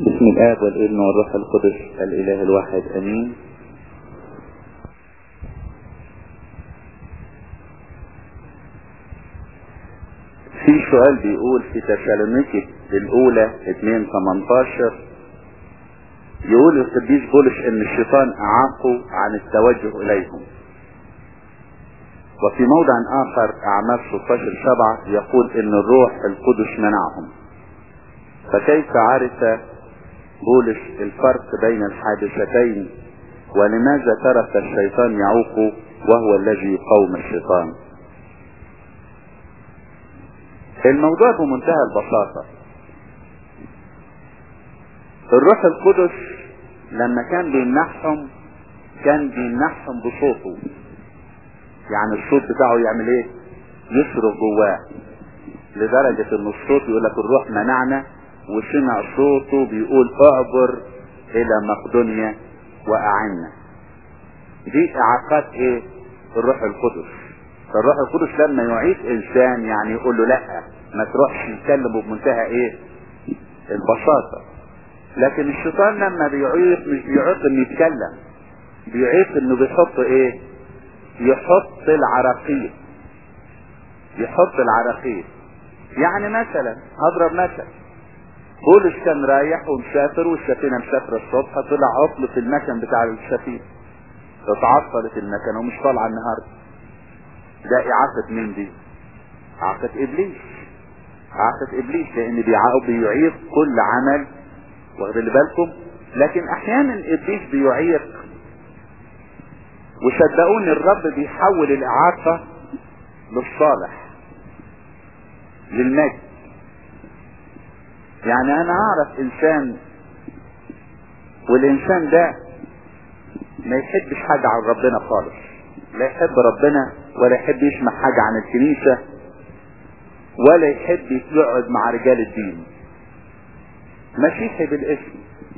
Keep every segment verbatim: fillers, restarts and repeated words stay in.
بسم الآب والابن والروح القدس الإله الواحد أمين. في سؤال بيقول في تسالونيكي الأولى اتنين تمنتاشر، يقول القديس بولس إن الشيطان أعاقوا عن التوجه إليهم، وفي موضع آخر أعمال ستاشر سبعة يقول إن الروح القدس منعهم. فكيف عرف بولس الفرق بين الحادثتين، ولماذا ترك الشيطان يعوقه وهو الذي يقاوم الشيطان؟ الموضوع بمنتهى البساطة. الروح القدس لما كان بيمنحهم كان بيمنحهم بصوته، يعني الصوت بتاعه يعمل ايه؟ يصرخ جواه، لدرجة ان الصوت يقول لك الروح منعنا، وسمع صوته بيقول اعبر الى مقدونيا واعنا. دي اعاقات ايه؟ الروح القدس. فالروح القدس لما يعيق انسان يعني يقول له لا ما تروحش، يتكلم بمنتهى ايه؟ البساطة. لكن الشيطان لما بيعيق مش بيعيق انه يتكلم، بيعيق انه بيحط ايه؟ يحط العراقيل. يحط العراقيل. يعني مثلا هضرب مثل، بولس كان رايح ومسافر والسفينة مسافرة الصبح، طلع عطل في المكن بتاع السفينة، اتعطلت المكنة ومش طالعة النهاردة. ده اعاقة مين دي؟ اعاقة ابليس. اعاقة ابليس، لان بيعاقب بيعيق كل عمل، واخد بالكم؟ لكن احيانا ابليس بيعيق، وصدقوني الرب بيحول الاعاقة للصالح، للمجد. يعني انا اعرف انسان، والانسان ده ما يحبش حاجة عن ربنا خالص، لا يحب ربنا ولا يحب يسمع حاجة عن الكنيسة ولا يحب يقعد مع رجال الدين، مسيحي بالاسم.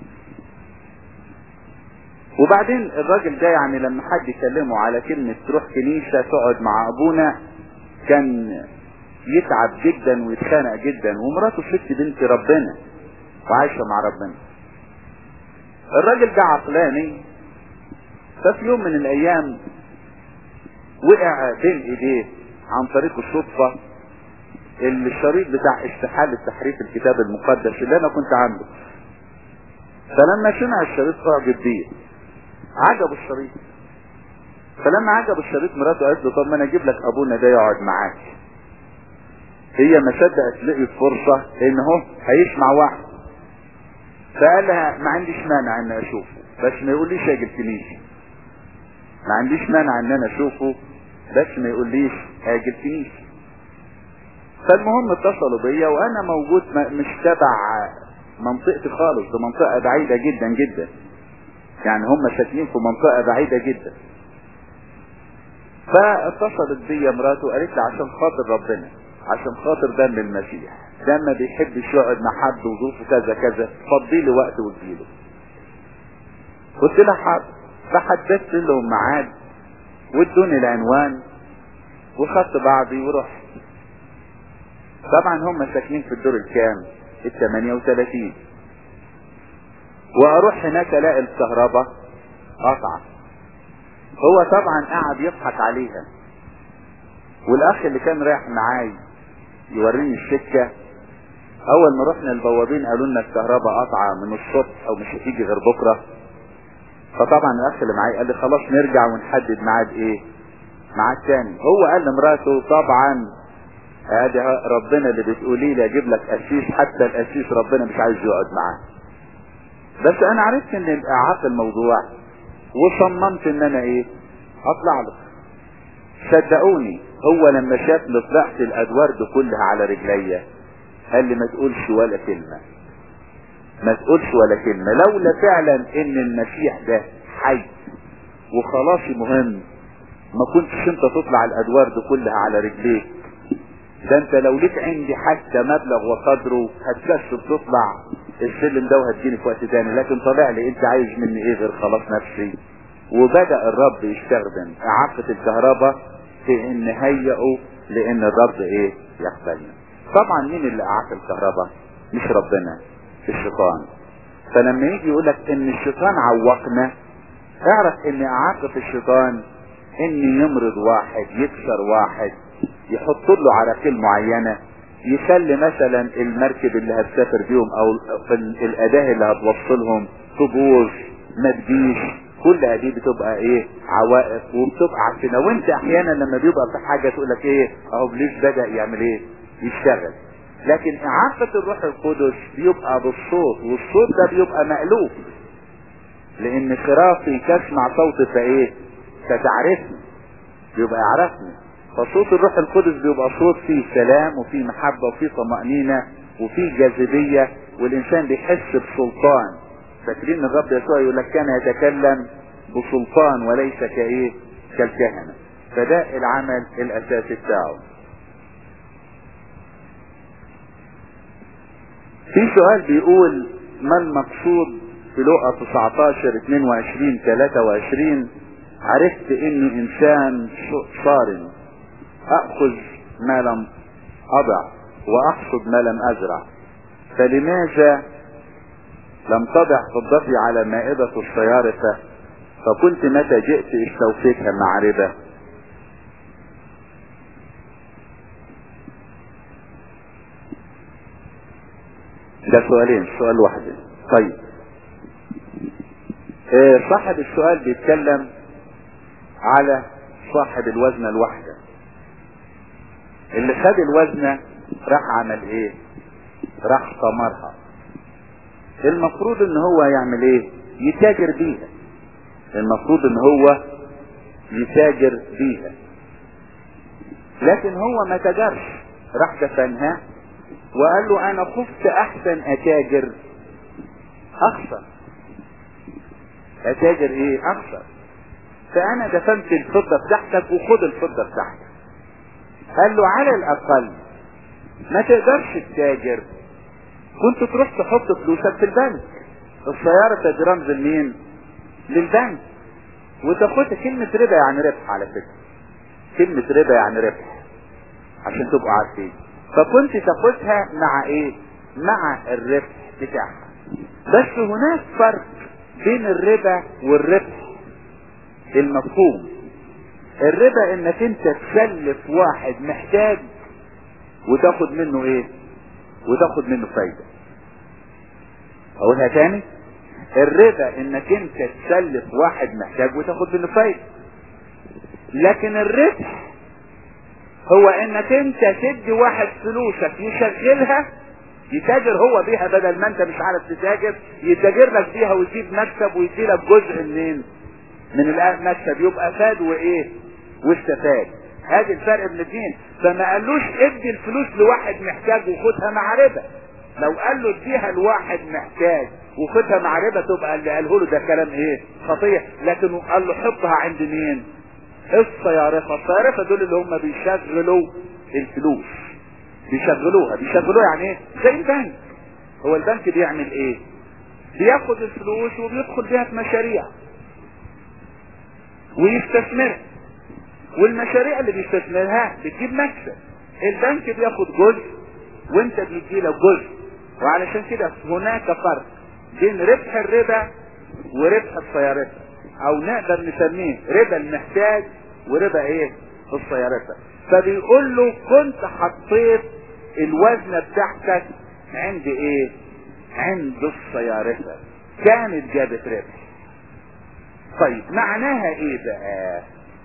وبعدين الراجل ده يعني لما حد يكلمه على كلمة تروح كنيسة تقعد مع ابونا كان يتعب جدا ويتخانق جدا، ومراته ست بنت ربنا وعايشة مع ربنا. الراجل ده عقلاني، ففي يوم من الايام وقع بين ايديه عن طريق الصدفة الشريط بتاع استحالة تحريف الكتاب المقدس اللي انا كنت عنده. فلما سمع الشريط اعجب بيه، عجب الشريط. فلما عجب الشريط مراته قالت له طب ما انا اجيب لك ابونا ده يقعد معاك. هي ما صدقت لقيت فرصة ان هو هيسمع واحد، فقال لها ما عنديش مانع ان اشوفه بس ما يقوليش اجي الكنيسة. ما عنديش مانع ان انا اشوفه بس ما يقوليش اجي الكنيسة. فالمهم اتصلوا بيا وانا موجود مش تبع منطقتي خالص، ده منطقة بعيدة جدا جدا، يعني هم ساكنين في منطقة بعيدة جدا. فاتصلت بيا مراته وقالت لي عشان خاطر ربنا، عشان خاطر دم المسيح، ده ما بيحبش يقعد مع حد وظروفه كذا كذا، فضي لي وقت وتجيله. قلت لها حاضر. فحددت لهم ميعاد وادوني العنوان وخدت بعضي ورحت. طبعا هم ساكنين في الدور الكام؟ الثمانية وثلاثين. واروح هناك الاقي الكهرباء قطعة. هو طبعا قاعد يضحك عليها، والاخ اللي كان رايح معاي يوريني السكة، اول ما رحنا البوابين قالوا لنا الكهرباء قطعة من الصبح او مش هتيجي غير بكرة. فطبعا الاخ اللي معاي قال لي خلاص نرجع ونحدد ميعاد ايه؟ ميعاد تاني. هو قال لمراته طبعا ادي ربنا اللي بتقولي لي اجيب لك قسيس، حتى القسيس ربنا مش عايز يقعد معاه. بس انا عرفت ان اعاق الموضوع وصممت ان انا ايه؟ اطلع له. صدقوني هو لما شافني طلعت الادوار دي كلها على رجليا قال لي ما تقولش ولا كلمة، ما تقولش ولا كلمة، لولا فعلا ان المسيح ده حي وخلاصي مهم ما كنتش انت تطلع الادوار دي كلها على رجليك. ده انت لو ليك عندي حتى مبلغ وقدره هتكسب تطلع السلم ده وهتجيني في وقت تاني، لكن طلع لي انت عايز مني ايه غير خلاص نفسي. وبدأ الرب يستخدم اعاقة الكهرباء في ان هيئوا لان الرب ايه؟ يقبلنا. طبعا مين اللي اعاق الكهرباء؟ مش ربنا، الشيطان. فلما يجي يقولك ان الشيطان عوقنا، اعرف ان اعاقة الشيطان ان يمرض واحد، يكسر واحد، يحط له عراقيل معينة، يخلي مثلا المركب اللي هتسافر بيهم او الاداة اللي هتوصلهم تبوظ، ما تجيش. كل هذه بتبقى ايه؟ عوائق وبتبقى عفنة. وانت احيانا لما بيبقى في حاجة تقولك ايه؟ اهو ابليس بدأ يعمل ايه؟ يشتغل. لكن اعاقة الروح القدس بيبقى بالصوت، والصوت ده بيبقى مألوف، لان خرافي تسمع صوت فايه؟ فتعرفني، بيبقى يعرفني. فصوت الروح القدس بيبقى صوت فيه سلام وفيه محبة وفيه طمأنينة وفيه جاذبية، والانسان بيحس بسلطان. فاكرين الرب يسوع يقول لك كان يتكلم بسلطان وليس كايه؟ كالكهنة. فده العمل الاساسي بتاعه. في سؤال بيقول ما المقصود في لقا تسعتاشر اتنين وعشرين تلاتة وعشرين؟ عرفت اني انسان صارم، اخذ ما لم اضع واحصد ما لم ازرع، فلماذا لم تضع فضتي على مائدة الصيارفة، فكنت متى جئت استوفيتها مع ربا؟ ده سؤالين، سؤال واحد. طيب اه صاحب السؤال بيتكلم على صاحب الوزنة الواحدة اللي خد الوزنة راح عمل ايه؟ راح طمرها. المفروض ان هو يعمل ايه؟ يتاجر بيها. المفروض ان هو يتاجر بيها، لكن هو ما تاجرش، راح دفنها وقال له انا خفت احسن اتاجر اخسر. اتاجر ايه؟ اخسر. فانا دفنت الفضة بتاعتك وخد الفضة بتاعتك. قال له على الاقل ما تقدرش تتاجر، كنت تروح تحط فلوسك في البنك. السيارة دي رمز لمين؟ للبنك. وتاخدها. كلمة ربا يعني ربح على فكرة، كلمة ربا يعني ربح عشان تبقوا عارفين. فكنت تاخدها مع ايه؟ مع الربح بتاعها. بس هناك فرق بين الربا والربح المفهوم. الربا انك انت تسلف واحد محتاج وتاخد منه ايه؟ وتاخد منه فايدة. اقولها تاني، الربا انك انت تسلف واحد محتاج وتاخد منه فايدة. لكن الربح هو انك انت تدي واحد فلوسك يشغلها، يتاجر هو بيها بدل ما انت مش عارف تتاجر، يتاجر لك بيها ويجيب مكسب ويدي لك جزء منين؟ من المكسب. يبقى فاد وايه؟ واستفاد. هذا الفرق بين الاثنين. فما قالوش ادي الفلوس لواحد محتاج وخدها مع ربا. لو قال له اديها لواحد محتاج وخدها مع ربا تبقى اللي قاله له ده كلام ايه؟ خطية. لكن قال له حطها عند مين؟ الصيارفة. الصيارفة دول اللي هم بيشغلوا الفلوس، بيشغلوها. بيشغلوها يعني ايه؟ زي البنك. هو البنك بيعمل ايه؟ بياخد الفلوس وبيدخل بيها في مشاريع ويستثمرها، والمشاريع اللي بيستثمرها بتجيب مكسب. البنك بياخد جزء وانت بيجيلك جزء. وعلشان كده هناك فرق بين ربح الربا وربح الصيارفة، او نقدر نسميه ربا المحتاج وربا ايه؟ الصيارفة. فبيقول له كنت حطيت الوزنة بتاعتك عند ايه؟ عند الصيارفة، كانت جابت ربح. طيب معناها ايه بقى؟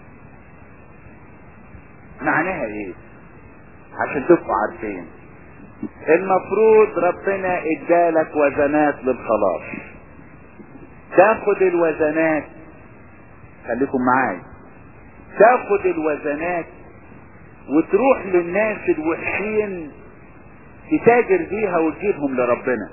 معناها ايه عشان تبقوا عارفين؟ المفروض ربنا ادالك وزنات للخلاص، تاخد الوزنات، خليكم معايا، تاخد الوزنات وتروح للناس الوحشين تتاجر بيها وتجيبهم لربنا.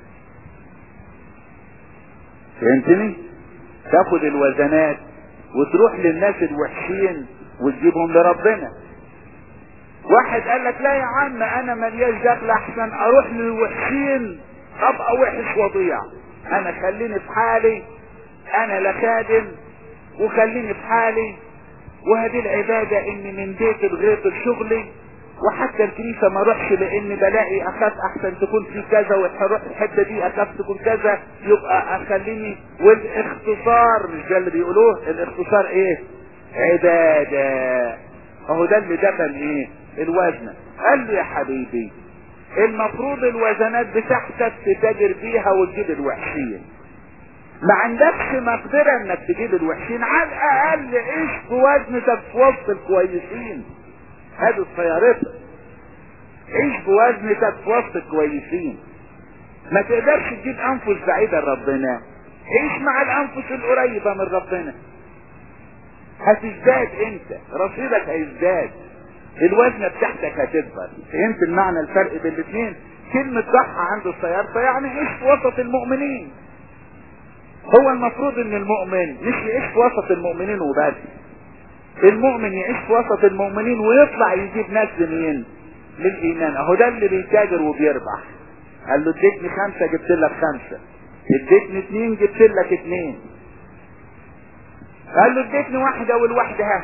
فهمتني؟ تاخد الوزنات وتروح للناس الوحشين وتجيبهم لربنا. واحد قال لك لا يا عم انا ملياش دخل، احسن اروح للوحشين ابقى وحش وضيع. انا خليني في حالي، انا لا خادم وخليني في حالي، وهذه العبادة اني من بيت الغيط لشغلي وحتى الكنيسة ما اروحش لان بلاقي اخاف احسن تكون في كذا، واروح الحتة دي اخاف تكون كذا، يبقى اخليني. والاختصار مش ده اللي بيقولوه؟ الاختصار ايه؟ عبادة. اهو ده اللي دفن ايه؟ الوزنة. قال له يا حبيبي المفروض الوزنات بتاعتك تتاجر بيها وتجيب الوحشين. ما عندكش مقدرة انك تجيب الوحشين، على الاقل عيش بوزنتك في وسط الكويسين. هذه سيارتك، عيش بوزنتك في وسط الكويسين. ما تقدرش تجيب انفس بعيدة لربنا، عيش مع الانفس القريبة من ربنا. هتزداد انت، رصيدك هيزداد، الوزنة بتاعتك هتكبر. فهمت المعنى الفرق بين الاثنين؟ كلمة ضحى عند السيارة يعني عيش في وسط المؤمنين. هو المفروض ان المؤمن مش يعيش في وسط المؤمنين وبس، المؤمن يعيش في وسط المؤمنين ويطلع يجيب ناس لمين؟ للايمان. اهو ده اللي بيتاجر وبيربح. قال له اديتني خمسة جبت لك خمسة، اديتني اتنين جبت لك اتنين. قال له اديتني واحدة والواحدة ها.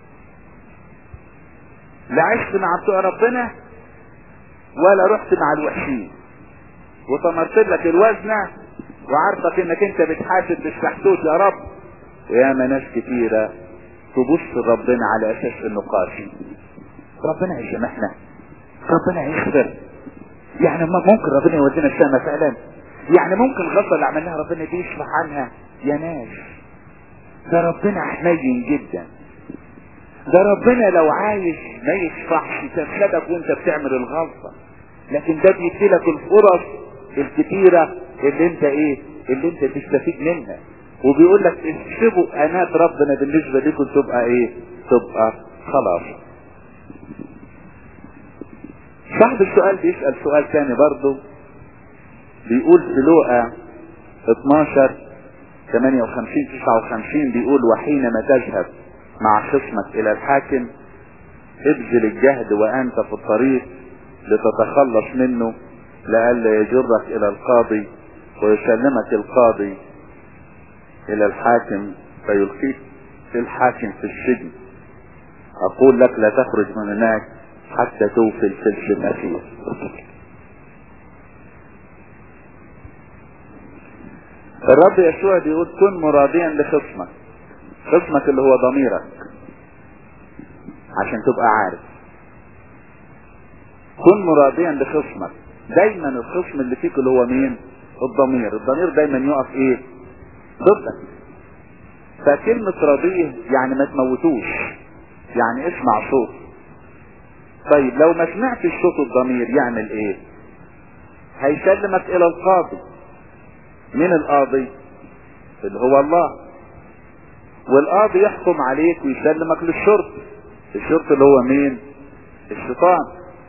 لا عشت مع بتوع ربنا ولا رحت مع الوحشين، وطمرت لك الوزنة وعارفك انك انت بتحاسب بالشحتوت يا رب. وياما ناس كتيرة تبص ربنا على اساس انه قاسي. ربنا يسامحنا، ربنا يغفر. يعني ممكن ربنا يودينا السما فعلا؟ يعني ممكن الغلطة اللي عملناها ربنا دي يصلح عنها؟ يا ناس ده ربنا حنين جدا، ده ربنا لو عايز ما يشفعش تفسدك وانت بتعمل الغلطة، لكن ده بيديلك الفرص الكتيرة اللي انت ايه اللي انت تستفيد منها. وبيقول لك اكتبوا انات ربنا بالنسبة لكم تبقى ايه؟ تبقى خلاص. صاحب السؤال بيسأل سؤال تاني برضه، بيقول في لوقا اتناشر ثمانية وخمسين تسعة وخمسين بيقول وحينما تذهب مع خصمك الى الحاكم ابذل الجهد وانت في الطريق لتتخلص منه لئلا يجرك الى القاضي ويسلمك القاضي الى الحاكم فيلقيك في الحاكم في السجن. اقول لك لا تخرج من هناك حتى توفي الفلس الاخير. الرب يسوع بيقول كن مراضيا لخصمك. خصمك اللي هو ضميرك، عشان تبقى عارف. كن مراضيا لخصمك. دايما الخصم اللي فيك اللي هو مين؟ الضمير. الضمير دايما يقف ايه؟ ضدك. فكلمة راضيه يعني ما تموتوش، يعني اسمع صوت. طيب لو ما سمعتش صوت الضمير يعمل ايه؟ هيسلمك الى القاضي. مين القاضي؟ اللي هو الله. والقاضي يحكم عليك ويسلمك للشرط. الشرط اللي هو مين؟ الشيطان.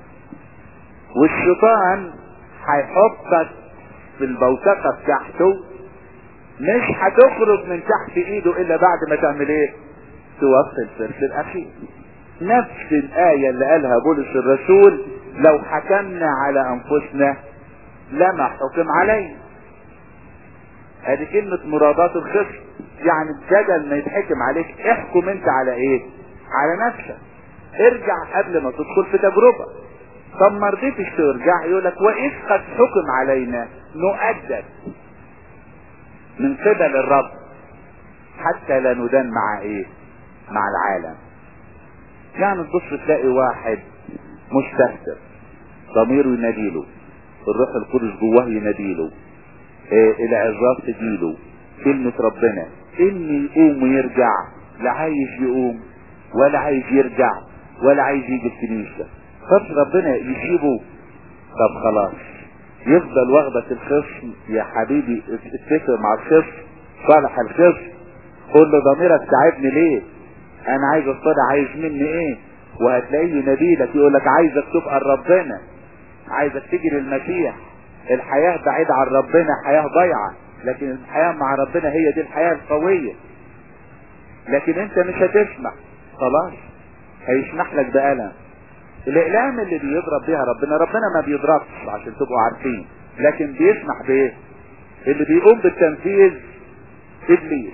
والشيطان هيحطك في البوتقة بتاعته، مش هتخرج من تحت ايده الا بعد ما تعمل ايه؟ توفي الفرس الاخير. نفس الآية اللي قالها بولس الرسول لو حكمنا على انفسنا لما حكم علينا. هذه كلمة مرادات الخصم. يعني بدل ما يتحكم عليك احكم انت على ايه؟ على نفسك. ارجع قبل ما تدخل في تجربة. طب ما رضيتش ترجع يقولك واذ قد حكم علينا نؤدب من قبل الرب حتى لا ندان مع ايه؟ مع العالم. يعني تبص تلاقي واحد مستهتر ضميره يناديله، الروح القدس جواه يناديله، إيه العظات تجيله، كلمة ربنا ان يقوم ويرجع، لا عايز يقوم ولا عايز يرجع ولا عايز يجي الكنيسة. طب ربنا يسيبه؟ طب خلاص يفضل واخدك الخصم. يا حبيبي اتفق مع الخصم، صالح الخصم، قول له ضميرك تعبني ليه؟ انا عايز اصطدع، عايز مني ايه؟ وهتلاقيه يناديلك يقولك عايزك تبقى لربنا، عايزك تجي للمسيح. الحياة بعيدة عن ربنا حياة ضيعة، لكن الحياة مع ربنا هي دي الحياة القوية. لكن انت مش هتسمع، خلاص هيسمح لك بألم. الاقلام اللي بيضرب بيها ربنا، ربنا ما بيضربش عشان تبقوا عارفين، لكن بيسمح بايه؟ اللي بيقوم بالتنفيذ ابليس.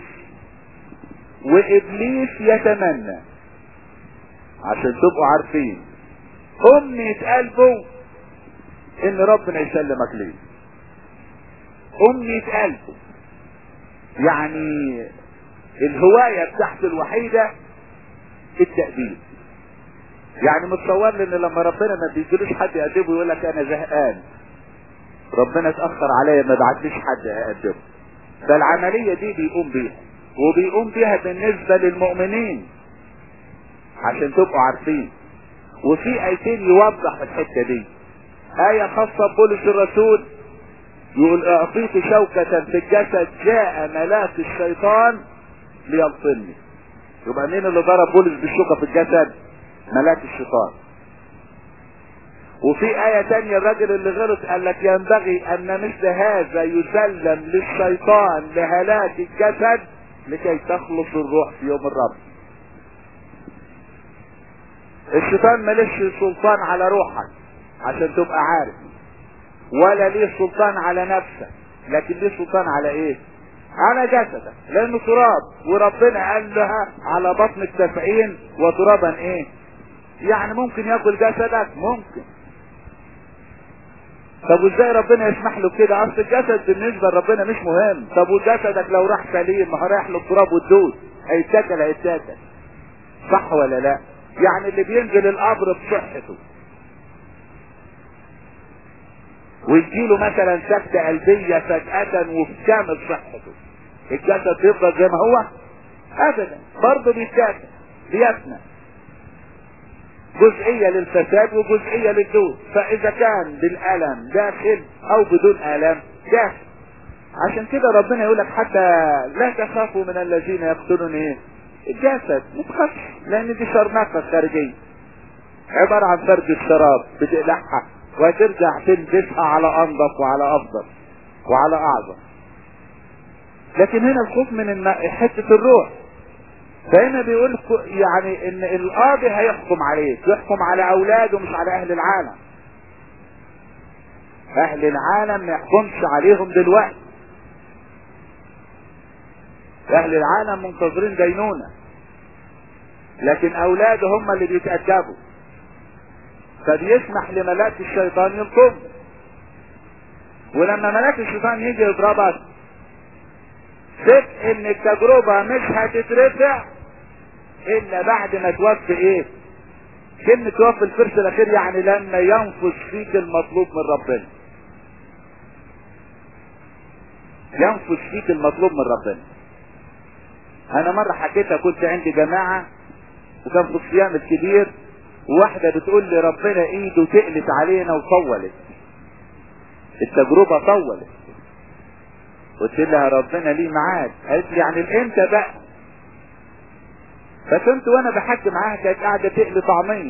وابليس يتمنى، عشان تبقوا عارفين امنية قلبه ان ربنا يسلمك ليه. امنية قلبه يعني الهواية بتاعته الوحيدة التأديب. يعني متصور لي ان لما ربنا ما بيجيلوش حد يأدبه يقول لك انا زهقان، ربنا اتأخر عليا ما بعتليش حد يأدبه. فالعملية دي بيقوم بيها، وبيقوم بيها بالنسبة للمؤمنين عشان تبقوا عارفين. وفي ايتين يوضح الحتة دي. آية خاصة ببولس الرسول يقول اعطيت شوكة في الجسد جاء ملاك الشيطان ليبطلني. يبقى مين اللي ضرب بولس بالشوكة في الجسد؟ ملاك الشيطان. وفي آية تانية الراجل اللي غلط قال لك ينبغي ان مثل هذا يسلم للشيطان لهلاك الجسد لكي تخلص الروح في يوم الرب. الشيطان مليش سلطان على روحك عشان تبقى عارف، ولا ليه سلطان على نفسك، لكن ليه سلطان على ايه؟ على جسدك، لانه تراب، وربنا قال لها على بطنك سبعين وترابا ايه؟ يعني ممكن ياكل جسدك؟ ممكن. طب وازاي ربنا يسمح له كده؟ اصل الجسد بالنسبه لربنا مش مهم. طب وجسدك لو راح سليم ما رايح له التراب والدود، هيتاكل هيتاكل، صح ولا لا؟ يعني اللي بينزل القبر بصحته ويجيله مثلا سكتة قلبية فجأة وفي كامل صحته، الجسد يفضل زي ما هو؟ ابدا، برضه بيتاكل بيفنى، جزئية للفساد وجزئية للدود. فاذا كان بالالم داخل او بدون الم داخل. عشان كده ربنا يقول لك حتى لا تخافوا من الذين يقتلون ايه؟ الجسد. ما تخافش، لان دي شرنقة خارجية عبارة عن فرد الشراب بتقلعها وترجع تلبسها على انظف وعلى افضل وعلى اعظم. لكن هنا الخوف من حتة الروح. فهنا بيقول يعني ان القاضي هيحكم عليك، يحكم على اولاده مش على اهل العالم. اهل العالم ما يحكمش عليهم دلوقتي، اهل العالم منتظرين دينونة، لكن اولاده هم اللي بيتأدبوا. فبيسمح لملاك الشيطان يلطم، ولما ملاك الشيطان يجي يضربك ثق ان التجربة مش هتترفع الا بعد ما توفي ايه؟ كلمة توفي الفرس الاخير، يعني لما ينفذ فيك المطلوب من ربنا. ينفذ فيك المطلوب من ربنا. انا مرة حكيتها، كنت عندي جماعة وكان في الصيام الكبير، وواحدة بتقول لي ربنا ايده تقلت علينا وطولت، التجربة طولت. قلت لها ربنا ليه معاك؟ قالت لي يعني الامتى بقى؟ فكنت وانا بحكي معاها كانت قاعدة تقلي طعمية،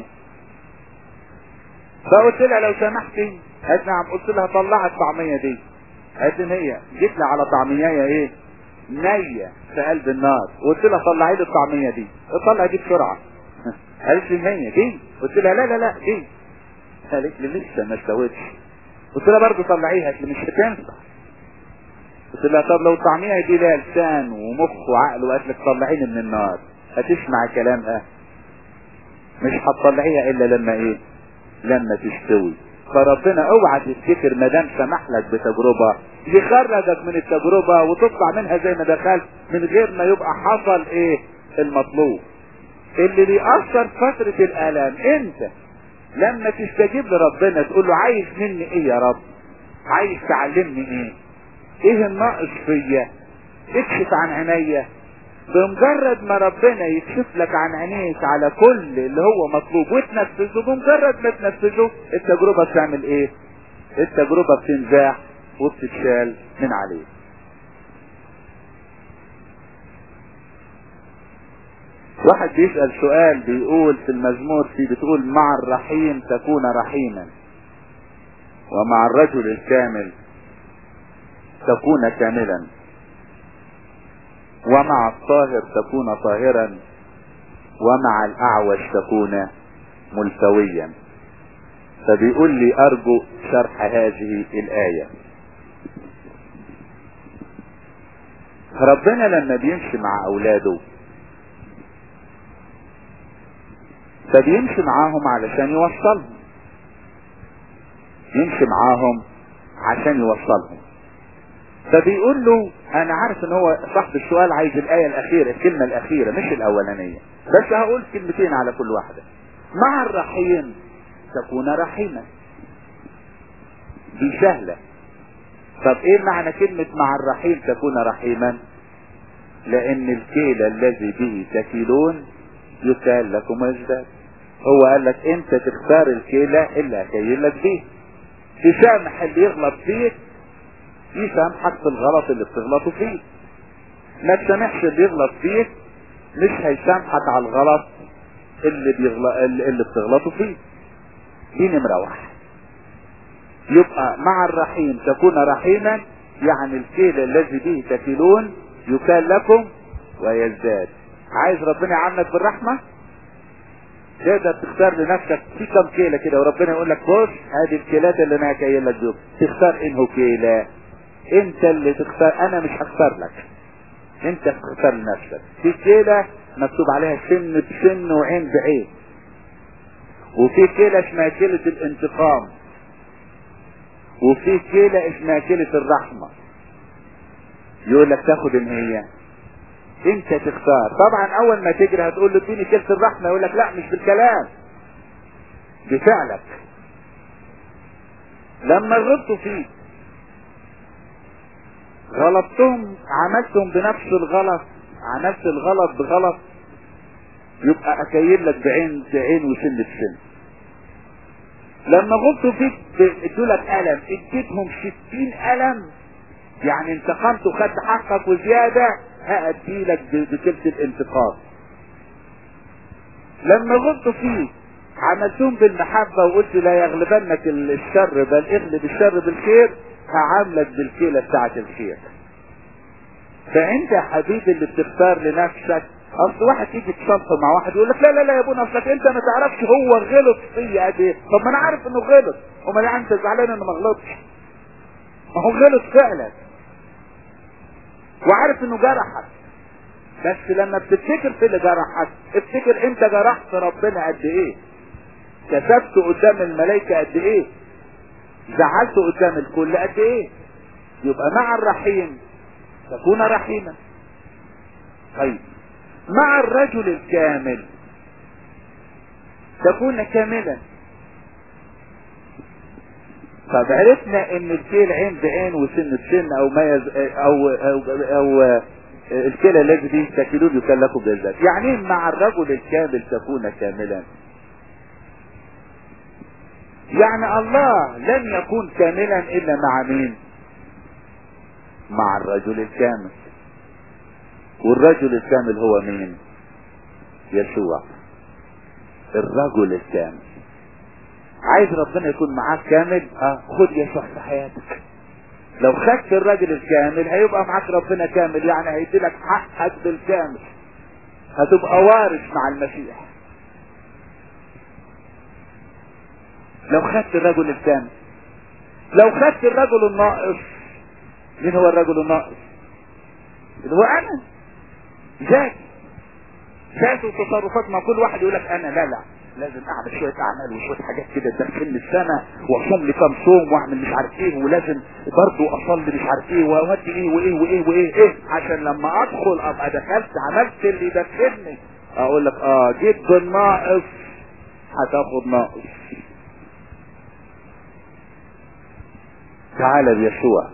فقلت لها لو سمحتي. قالت نعم. قلت لها طلعت الطعمية دي. قالت لي هي جيت لي على طعمية ايه؟ نية في قلب النار. قلت لها طلعي لي الطعمية دي. طلع دي بسرعة. قالت لي هي دي. قلت لها لا لا لا دي. قالت لي لسه ما استوتش. قلت لها برضه طلعيها. قالت لي مش هتنفع. قلت لها طب لو الطعمية دي لها لسان ومخ وعقل وقالت لك طلعيني من النار، هتسمع كلامها؟ مش هتطلعيها الا لما ايه؟ لما تستوي. فربنا اوعى تفتكر ما دام سمح لك بتجربة يخرجك من التجربة وتطلع منها زي ما دخلت من غير ما يبقى حصل ايه؟ المطلوب. اللي بيأثر فترة الالام انت لما تستجيب لربنا تقول له عايز مني ايه يا رب؟ عايز تعلمني ايه؟ ايه الناقص فيا؟ اكشف عن عينيا. بمجرد ما ربنا يكشف لك عن عينيك على كل اللي هو مطلوب وتنفذه، بمجرد ما تنفذه التجربة بتعمل ايه؟ التجربة بتنزاح وبتتشال من عليه. واحد بيسأل سؤال بيقول في المزمور فيه بتقول مع الرحيم تكون رحيما، ومع الرجل الكامل تكون كاملا، ومع الطاهر تكون طاهرا، ومع الاعوج تكون ملتويا. فبيقول لي ارجو شرح هذه الاية. ربنا لما بيمشي مع اولاده فبيمشي معاهم علشان يوصلهم. يمشي معاهم عشان يوصلهم. فبيقول له انا عارف ان هو صاحب السؤال عايز الايه الاخيره، الكلمه الاخيره مش الاولانيه، بس هقول كلمتين على كل واحده. مع الرحيم تكون رحيما، دي سهله. طب ايه معنى كلمه مع الرحيم تكون رحيما؟ لان الكيل الذي به تكيلون يكال لكم ويزداد. هو قال لك انت تختار الكيله اللي هكيل لك بيه. تسامح اللي يغلط فيك يسامحك في الغلط اللي بتغلطه فيه. ما تسامحش اللي يغلط فيك مش هيسامحك على الغلط اللي بيغلط اللي بتغلطه فيه. دي نمرة واحد. يبقى مع الرحيم تكون رحيما، يعني الكيل الذي به تكيلون يكال لكم ويزداد. عايز ربنا يعاملك بالرحمة؟ تقدر تختار لنفسك في كم كيلة كده، وربنا يقول لك بص هذه الكيلات اللي انا هكيل لك دول، تختار انه كيلة. انت اللي تختار، انا مش هختار لك، انت تختار لنفسك. في كيلة مكتوب عليها سن بسن وعين بعين، وفي كيلة اسمها كيلة الانتقام، وفي كيلة اسمها كيلة الرحمة. يقول لك تاخد ان هي انت تختار. طبعا اول ما تجري هتقول له اديني كيلة الرحمة، يقول لك لا مش بالكلام، بفعلك. لما غلطوا فيك غلطتهم، عملتهم بنفس الغلط، عملت الغلط بغلط، يبقى اكيل لك بعين بعين وسن بسن. لما غلطوا فيك ادوا لك الم، اديتهم ستين الم، يعني انتقمت وخدت حقك وزياده، هادي لك بكلمة الانتقام. لما غلطوا فيك عملتهم بالمحبة وقلت لا يغلبنك الشر بل اغلب الشر بالخير، هعاملك بالكيلة بتاعة الخير. فانت يا حبيبي اللي بتختار لنفسك. اصل واحد يجي تصالح مع واحد يقول لك لا لا لا يا ابونا اصلك انت ما تعرفش هو غلط فيا قد ايه. طب ما انا عارف انه غلط، امال يعني انت زعلان انه ما غلطش؟ ما هو غلط فعلا وعارف انه جرحك، بس لما بتفتكر في اللي جرحك افتكر انت جرحت ربنا قد ايه، كسبت قدام الملائكة قد ايه، زعلت قدام الكل قد ايه. يبقى مع الرحيم تكون رحيما. طيب مع الرجل الكامل تكون كاملا. طب عرفنا ان الكيل عين بعين وسن بسن او ما يز... او او, أو, أو الكيل الذي به تكيلون يكال لكم بالذات. يعني مع الرجل الكامل تكون كاملا، يعني الله لن يكون كاملا الا مع مين؟ مع الرجل الكامل. والرجل الكامل هو مين؟ يسوع الرجل الكامل. عايز ربنا يكون معاك كامل؟ اه خد يسوع في حياتك. لو خدت الرجل الكامل هيبقى معاك ربنا كامل، يعني هيدي لك حقك بالكامل، هتبقى وارث مع المسيح لو خدت الرجل الكامل. لو خدت الرجل الناقص، مين هو الرجل الناقص؟ اللي هو انا، ذاتي ذاتي وتصرفات. ما كل واحد يقول لك انا لا لا لازم اعمل شويه اعمال وشويه حاجات كده تدخلني السنه، واصوم لي كام صوم واعمل مش عارف ايه، ولازم برضه اصلي مش عارف ايه، واودي ايه وايه وايه وايه ايه عشان لما ادخل ابقى دخلت عملت اللي يدخلني. اقول لك اه جيت بالناقص هتاخد ناقص. تعالى بيسوع،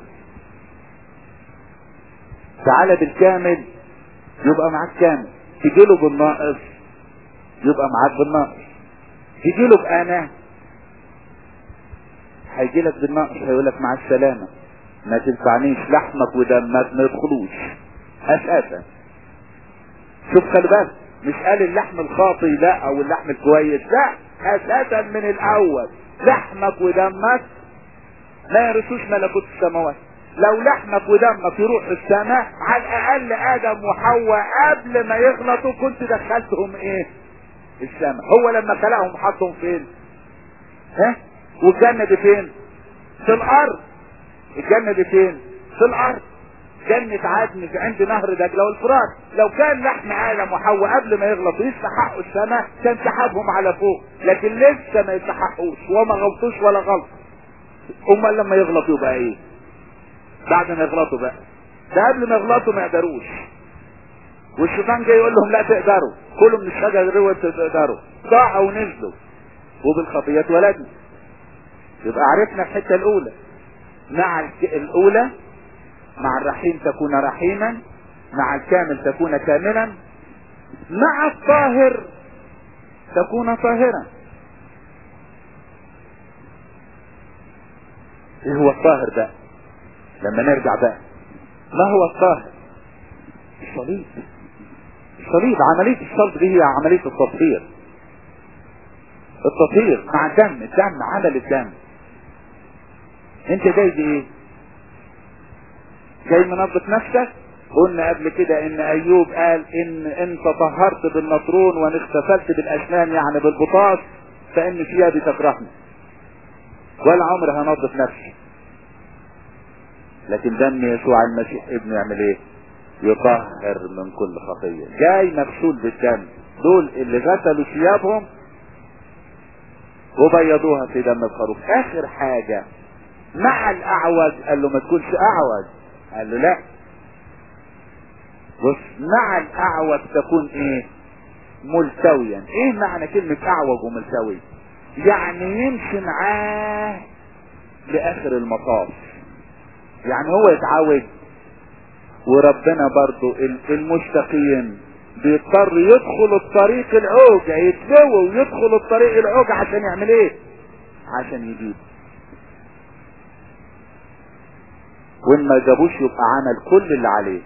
تعالى بالكامل يبقى معاك كامل. تجيله بالناقص يبقى معاك بالناقص. تجيله بانا هيجيلك بالناقص، هيقولك مع السلامة ما تنفعنيش، لحمك ودمك ما يدخلوش اساسا. شوف خلي بالك، مش قال اللحم الخاطي لا او اللحم الكويس، لا اساسا من الاول لحمك ودمك ما يرثوش ملكوت السماوات. لو لحمك ودمك يروح السماء على الاقل ادم وحواء قبل ما يغلطوا كنت دخلتهم ايه؟ السماء. هو لما خلقهم حطهم فين؟ ها؟ والجنة دي فين؟ في الارض. الجنة دي فين؟ في الارض. جنة عدن في عند نهر دجلة والفرات. لو كان لحم ادم وحواء قبل ما يغلطوا يستحقوا السماء كان سحبهم على فوق، لكن لسه ما يستحقوش وما غلطوش ولا غلط. امال لما يغلط يبقى ايه؟ بعد ما يغلطوا بقى، ده قبل ما يغلطوا ما يقدروش، والشيطان جاي يقول لهم لا تقدروا، كلوا من الشجر وانتوا تقدروا، ضاعوا ونزلوا وبالخطية ولدنا. يبقى عرفنا الحتة الاولى، مع الاولى مع الرحيم تكون رحيما، مع الكامل تكون كاملا، مع الطاهر تكون طاهرا. ايه هو الطاهر ده؟ لما نرجع بقى، ما هو الطاهر؟ الصليب. الصليب، عملية الصلب دي هي عملية التطهير. التطهير مع الدم، الدم عمل الدم. انت جاي بايه؟ جاي منظف نفسك. قلنا قبل كده ان ايوب قال ان انت طهرت بالنطرون وان اغتسلت بالاشنان يعني بالبطاط فان ثيابي تكرهني ولا عمري هنظف نفسي. لكن دم يسوع المسيح ابنه يعمل ايه؟ يطهر من كل خطية. جاي مغسول بالدم. دول اللي غسلوا ثيابهم وبيضوها في دم الخروف. اخر حاجة مع الاعوج، قال له ما تكونش اعوج، قال له لا، بص مع الاعوج تكون ايه؟ ملتويا. ايه معنى كلمة اعوج وملتوي؟ يعني يمشي معاه لاخر المطاف. يعني هو يتعوج وربنا برضو المشتقين بيضطر يدخل الطريق العوجة، يتلوى ويدخل الطريق العوجة عشان يعمل ايه؟ عشان يجيب. وان ما جابوش يبقى عمل كل اللي عليه،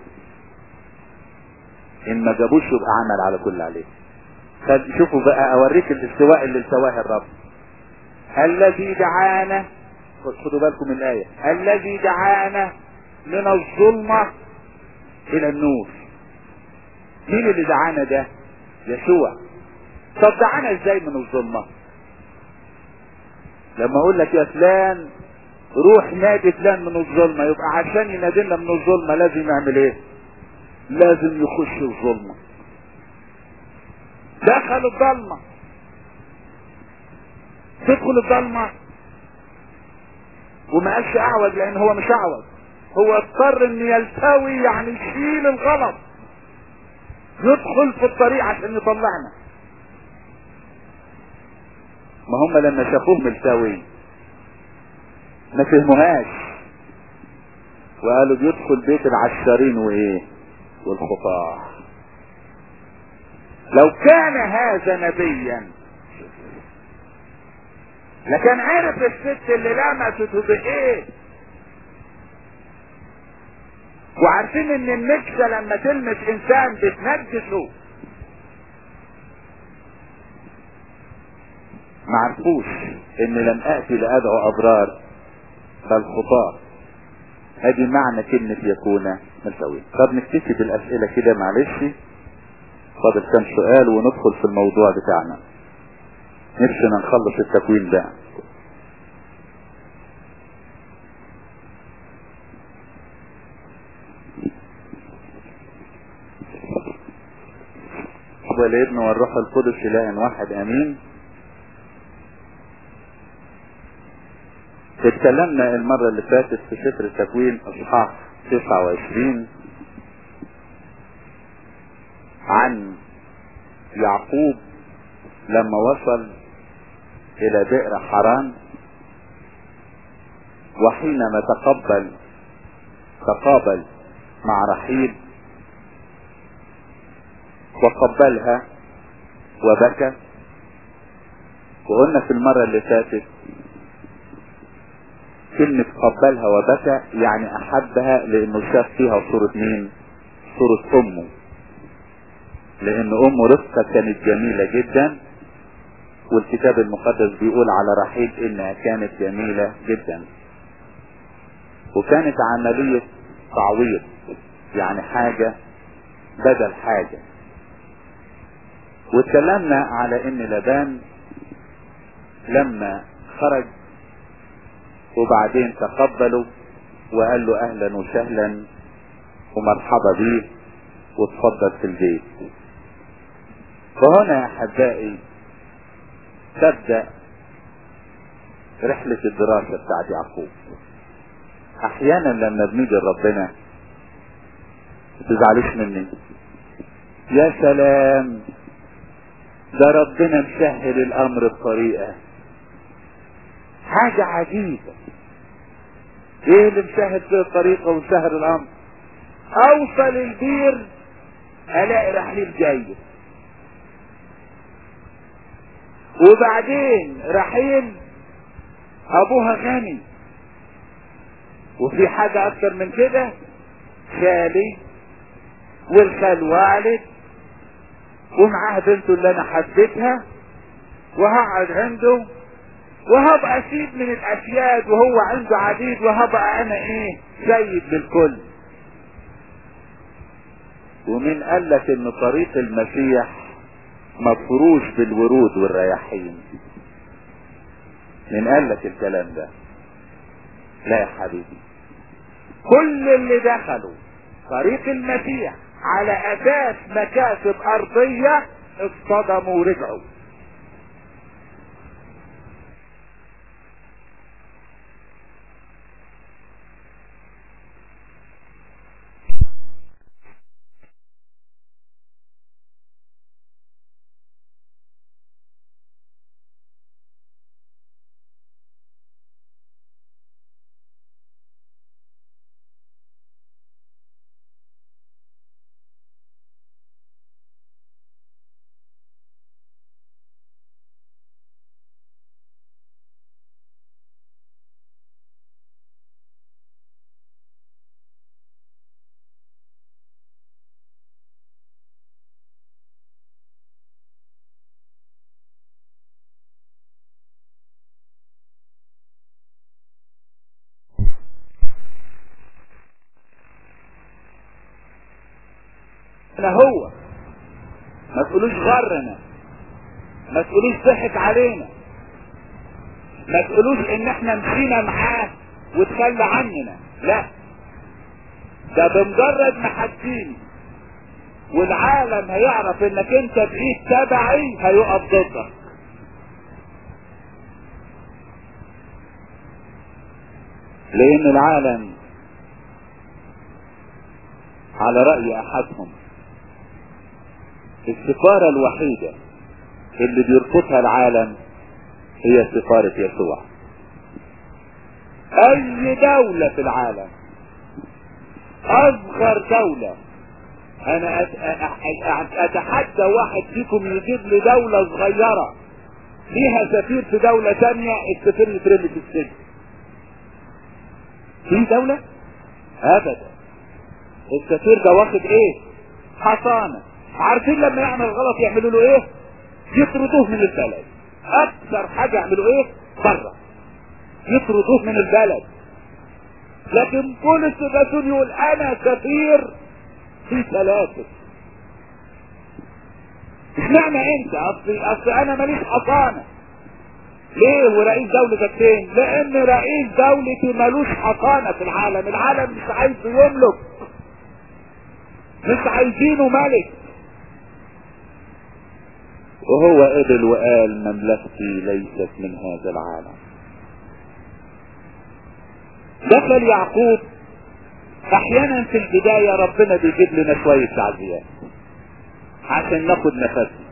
ان ما جابوش يبقى عمل على كل اللي عليه. فشوفوا بقى اوريك الاستواء اللي استواه الرب. الذي دعانا، خدوا بالكم من الايه، الذي دعانا من الظلمة الى النور. مين اللي دعانا ده؟ يسوع. طب دعانا ازاي من الظلمة؟ لما اقول لك يا فلان روح نادي فلان من الظلمة، يبقى عشان ينادينا من الظلمة لازم يعمل ايه؟ لازم يخش الظلمة. دخل الظلمة. تدخل الظلمة وما قالش اعوج لان هو مش اعوج، هو اضطر ان يلتوي يعني يشيل الغلط، يدخل في الطريق عشان يطلعنا. ما هم لما شافوه ملتوي ما فهموهاش وقالوا بيدخل بيت العشارين وايه والخطاة. لو كان هذا نبيا لكن عرف الست اللي لمسته بايه. وعارفين ان النكسة لما تلمس انسان بتنجسه. ما عرفوش ان لم اتي لادعو ابرار بل خطاة. هذه معنى كلمة يكون ملتوي. طب نكتفي بالاسئلة كده معلش، فاضل كم سؤال وندخل في الموضوع بتاعنا. نفسنا نخلص التكوين ده. والابن والروح القدس اله واحد امين. اتكلمنا المرة اللي فاتت في سفر التكوين اصحاح تسعة وعشرين عن يعقوب لما وصل الى بئر حران، وحينما تقبل تقابل مع رحيل وقبلها وبكى. وقلنا في المرة اللي فاتت كلمة قبلها وبكى يعني احبها لانه شاف فيها صورة مين؟ صورة امه، لان ام رفقة كانت جميلة جدا، والكتاب المقدس بيقول على رحيل انها كانت جميلة جدا. وكانت عملية تعويض، يعني حاجة بدل حاجة. واتكلمنا على ان لبان لما خرج وبعدين تقبله وقال له اهلا وسهلا ومرحبا بيه واتفضل في البيت. فهنا يا احبائي تبدأ رحلة الدراسة بتاعت يعقوب. احيانا لما بنيجي لربنا متزعلوش مني، يا سلام ده ربنا مسهل الامر بطريقة حاجة عجيبة. ايه اللي مسهل فيه الطريقة ومسهل الامر؟ اوصل البير الاقي رحيل جاي، وبعدين رحيل ابوها غني، وفي حاجة اكتر من كده، خالي والخال والد ومعاه بنته اللي انا حبيتها وهقعد عنده وهبقى سيد من الاسياد وهو عنده عبيد وهبقى انا ايه سيد للكل. ومن قال لك ان طريق المسيح مفروش بالورود والرياحين؟ من قال لك الكلام ده؟ لا يا حبيبي، كل اللي دخلوا طريق المسيح على اساس مكاسب ارضية اصطدموا ورجعوا. لا هو ما تقولوش غرنا، ما تقولوش ضحك علينا، ما تقولوش ان احنا مشينا معاه وتخلى عننا، لا، ده بمجرد ما حديني والعالم هيعرف انك انت بعيد تبعي هيقف ضدك. لان العالم على رأي احدهم السفارة الوحيدة اللي بيرفضها العالم هي سفارة يسوع. اي دولة في العالم، اصغر دولة، انا اتحدى واحد فيكم يجيب لي دولة صغيرة فيها سفير في دولة تانية السفير يترمي في السجن. في دولة ابدا السفير ده واخد ايه؟ حصانة. عارفين لما يعمل غلط يعملوا له ايه؟ يطردوه من البلد. اكثر حاجة يعملوا ايه؟ بره يطردوه من البلد. لكن بولس الرسول يقول انا سفير في ثلاثة. اشمعنى انت؟ اصل اصل انا ماليش حصانة. ليه؟ ورئيس دولتك فين؟ لان رئيس دولتي مالوش حصانة في العالم. العالم مش عايز يملك، مش عايزينه ملك. وهو قبل وقال مملكتي ليست من هذا العالم. دخل يعقوب. احيانا في البداية ربنا بيجيب لنا شوية تعزيات عشان ناخد نفسنا،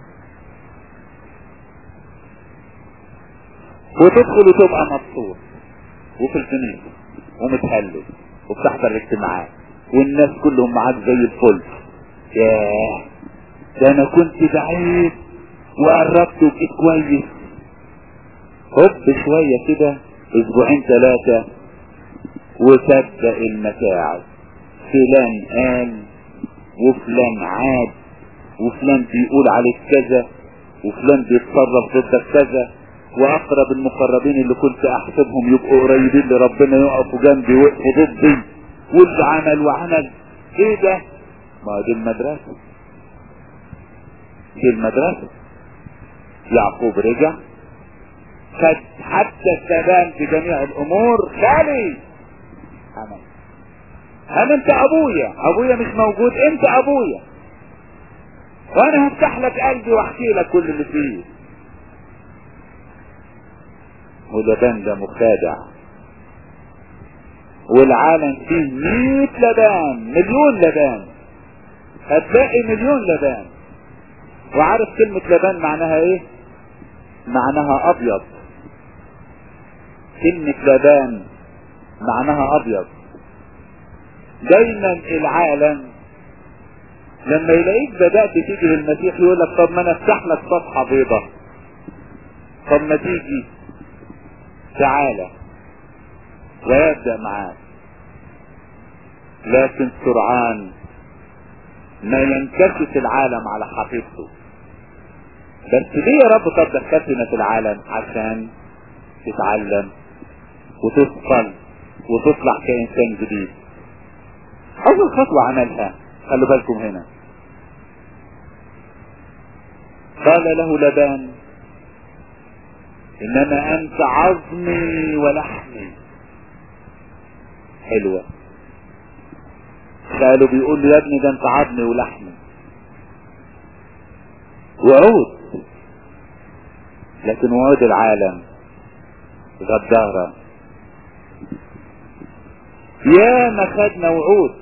وتدخل وتبقى مبسوط وفي الكنيسة ومتهلل وبتحضر الاجتماعات والناس كلهم معاك زي الفل. ياه ده انا كنت بعيد وقربت وبقيت كويس. هوب شوية كده اسبوعين ثلاثة وتبدأ المتاعب. فلان قال وفلان عاد وفلان بيقول عليك كذا وفلان بيتصرف ضدك كذا، واقرب المقربين اللي كنت احسبهم يبقوا قريبين لربنا يقفوا جنبي وقفوا ضدي، واللي عمل وعمل. ايه ده؟ ما دي المدرسة، دي المدرسة. يعقوب رجع خد حتى السلام في جميع الامور. خالي انا انا انت ابويا، ابويا مش موجود، انت ابويا، وانا هفتح لك قلبي واحكي لك كل اللي فيه. ولبان ده مخادع، والعالم فيه مية لبان، مليون لبان، هتلاقي مليون لبان. وعارف كلمة لبان معناها ايه؟ معناها ابيض. كلمة لبان معناها ابيض. دايما العالم لما يلاقيك بدأت تيجي للمسيح يقول لك طب ما انا افتح لك صفحة بيضة، طب ما تيجي تعالى ويبدأ معاك. لكن سرعان ما ينكشف العالم على حقيقته. بس ليه يا رب طب دخلتنا في العالم؟ عشان تتعلم وتثقل وتطلع كإنسان جديد. أول خطوة عملها، خلوا بالكم هنا، قال له لبان إنما أنت عظمي ولحمي. حلوة. قالوا بيقول له يا ابني ده أنت عظمي ولحمي وعود، لكن وعود العالم غدارة. يا ما خدنا وعود،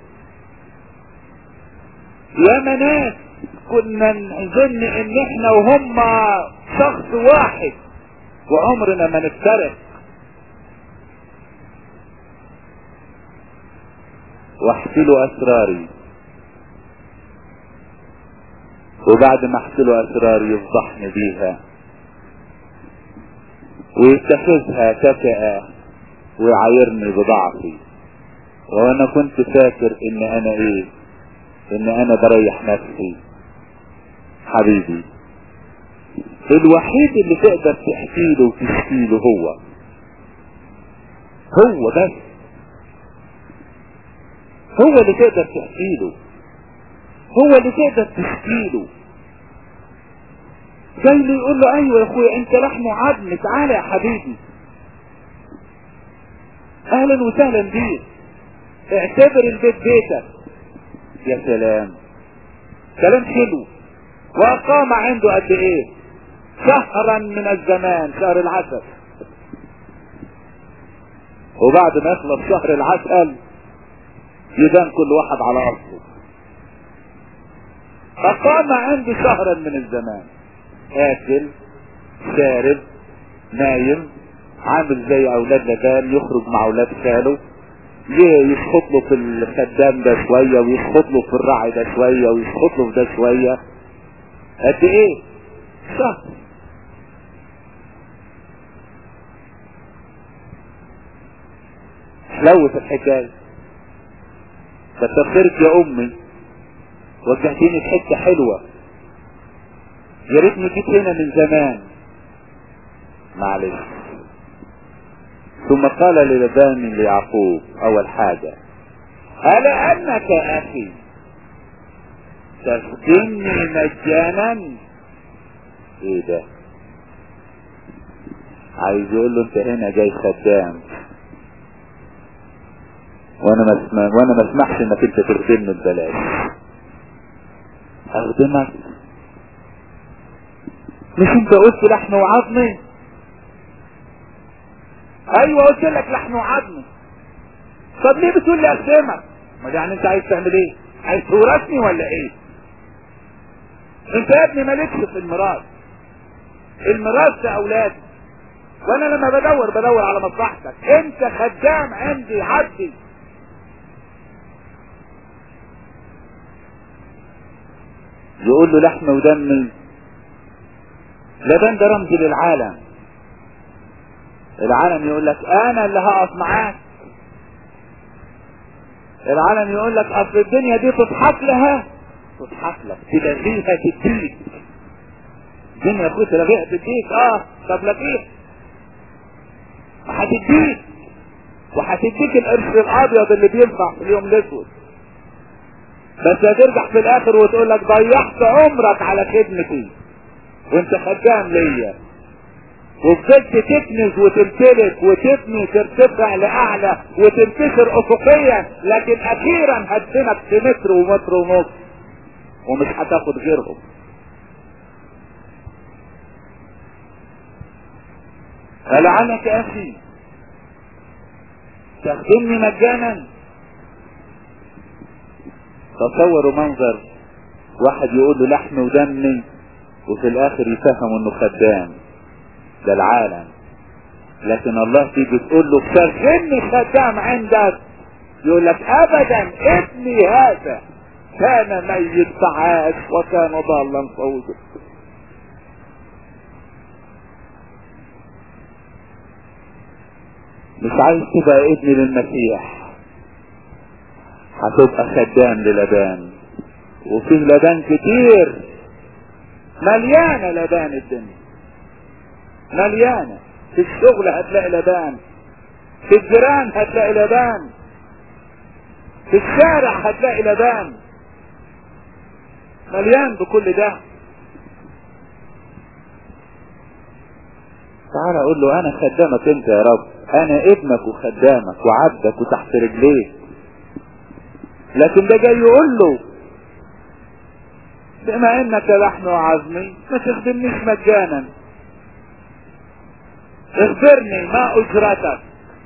يا ما ناس كنا نظن ان احنا وهم شخص واحد وعمرنا ما نفترق. واحكي له اسراري، وبعد ما احكي له اسراري يفضحني بيها ويتخذها كفأة ويعايرني بضعفي، وانا كنت فاكر ان انا ايه، ان انا بريح نفسي. حبيبي الوحيد اللي تقدر تحكي له وتشكي له هو هو بس، هو اللي تقدر تحكي له، هو اللي تقدر تشكي له. جاي له يقول له ايوه يا اخويا انت لحم وعظم، تعالى يا حبيبي، اهلا وسهلا بيك، اعتبر البيت بيتك. يا سلام، كلام حلو. واقام عنده قد ايه؟ شهرا من الزمان، شهر العسل. وبعد ما يخلص شهر العسل يبان كل واحد على اصله. اقام عنده شهرا من الزمان، اكل شارب نايم، عامل زي اولاد لبان، يخرج مع اولاد خاله، يشخط له في الخدام ده شوية ويشخط له في الراعي ده شوية ويشخط له في ده شوية. قد ايه؟ شهر. حلوة الحكاية. كتر خيرك يا امي، وجهتيني في حتة حلوة، يا ريتني جيت هنا من زمان. معلش. ثم قال للبان ليعقوب اول حاجة ألا أنك أخي تخدمني مجانا؟ ايه ده؟ عايز يقول له انت هنا جاي خدام وانا ما اسمع وانا ما اسمحش انك انت تخدمني ببلاش. اخدمك؟ مش انت قلت لحم وعظمي؟ ايوه قلت لك لحم وعظمي. طب ليه بتقول لي اخدمك؟ ما يعني انت عايز تعمل ايه؟ عايز تورثني ولا ايه؟ انت يا ابني مالكش في الميراث، الميراث لاولادي، وانا لما بدور بدور على مصلحتك. انت خدام عندي عبدي. يقول له لحم ودمي. لبان ده رمز للعالم. العالم يقول لك انا اللي هقف معاك. العالم يقول لك اصل الدنيا دي تضحك لها، تضحك لك، تلغيها تديك. الدنيا يا اخويا تلغيها تديك. اه طب لغيها، هتديك وهتديك القرش الابيض اللي بينفع في اليوم الاسود، بس هترجع في الاخر وتقول لك ضيعت عمرك على خدمتي وانت خدام ليا، وفضلت تكنز وتمتلك وتبني ترتفع لاعلى وتنتشر افقيا، لكن اخيرا هدفنك في متر ومتر ونص ومش هتاخد غيرهم. ألعنك اخي تخدمني مجانا. تصوروا منظر واحد يقول له لحم ودمي وفي الاخر يفهم انه خدام. ده العالم. لكن الله تيجي تقول له شغلني خدام عندك، يقول لك ابدا ابني هذا كان ميت فعاش وكان ضالا فوجد. مش عايز تبقى ابني للمسيح، هتبقى خدام للبان. وفيه لبان كتير، مليانة لبان الدنيا، مليانة. في الشغل هتلاقي لبان، في الجيران هتلاقي لبان، في الشارع هتلاقي لبان، مليان بكل ده. تعال اقول له انا خدامك انت يا رب، انا ابنك وخدامك وعبدك وتحت رجليك. لكن ده جاي يقول له بما انك لحم وعظمي ما تخدمنيش مجانا، اخبرني ما اجرتك،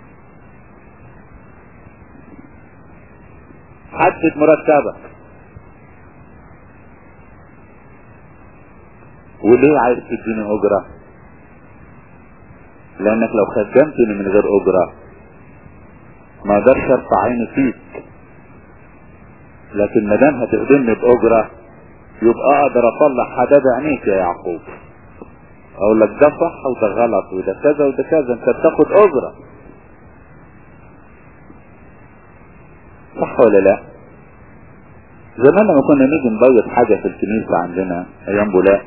حدد مرتبك. وليه عايز تديني اجرة؟ لانك لو خدمتني من غير اجرة ما اقدرش ارفع عيني فيك، لكن ما دام هتخدمني باجرة يبقى اقدر اطلع حداد عينيك يا يعقوب، اقول لك ده صح وده غلط وده كذا وده كذا، انت بتاخد اجرة. صح ولا لا؟ زمان لما كنا نيجي نبيض حاجة في الكنيسة عندنا ايام بولاق،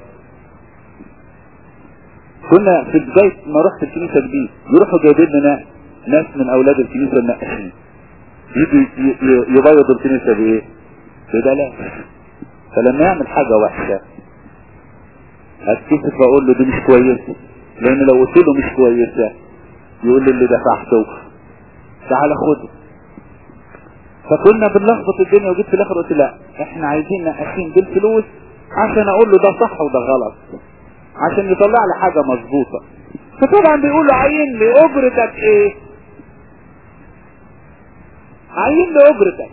كنا في بداية ما رحت الكنيسة جديد يروحوا جايبين لنا ناس من اولاد الكنيسة النقاشين يجي يبيضوا الكنيسة بايه؟ ببلاش. فلما يعمل حاجة وحشة اتكسف اقول له دي مش كويسة، لان لو قلت له مش كويسة يقول لي اللي دفعته تعال خده. فكنا بنلخبط الدنيا، وجيت في الاخر قلت لا احنا عايزين نقاشين بالفلوس عشان اقول له ده صح وده غلط، عشان يطلع لي حاجة مظبوطة. فطبعا بيقولوا عين لي اجرتك ايه؟ عين لي اجرتك.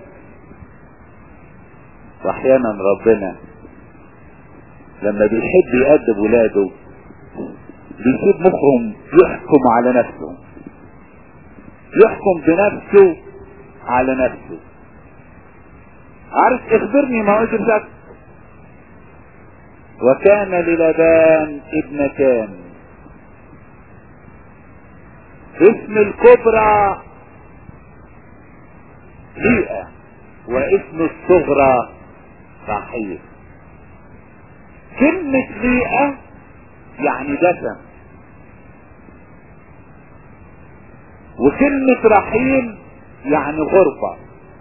واحيانا ربنا لما بيحب يأدب ولاده بيسيب مخهم يحكم على نفسه، يحكم بنفسه على نفسه. عارف اخبرني ما اجرتك. وكان للبان ابنتان، اسم الكبرى ليئة واسم الصغرى رحيل. كلمة ليئة يعني دسم، وكلمة رحيل يعني غربة.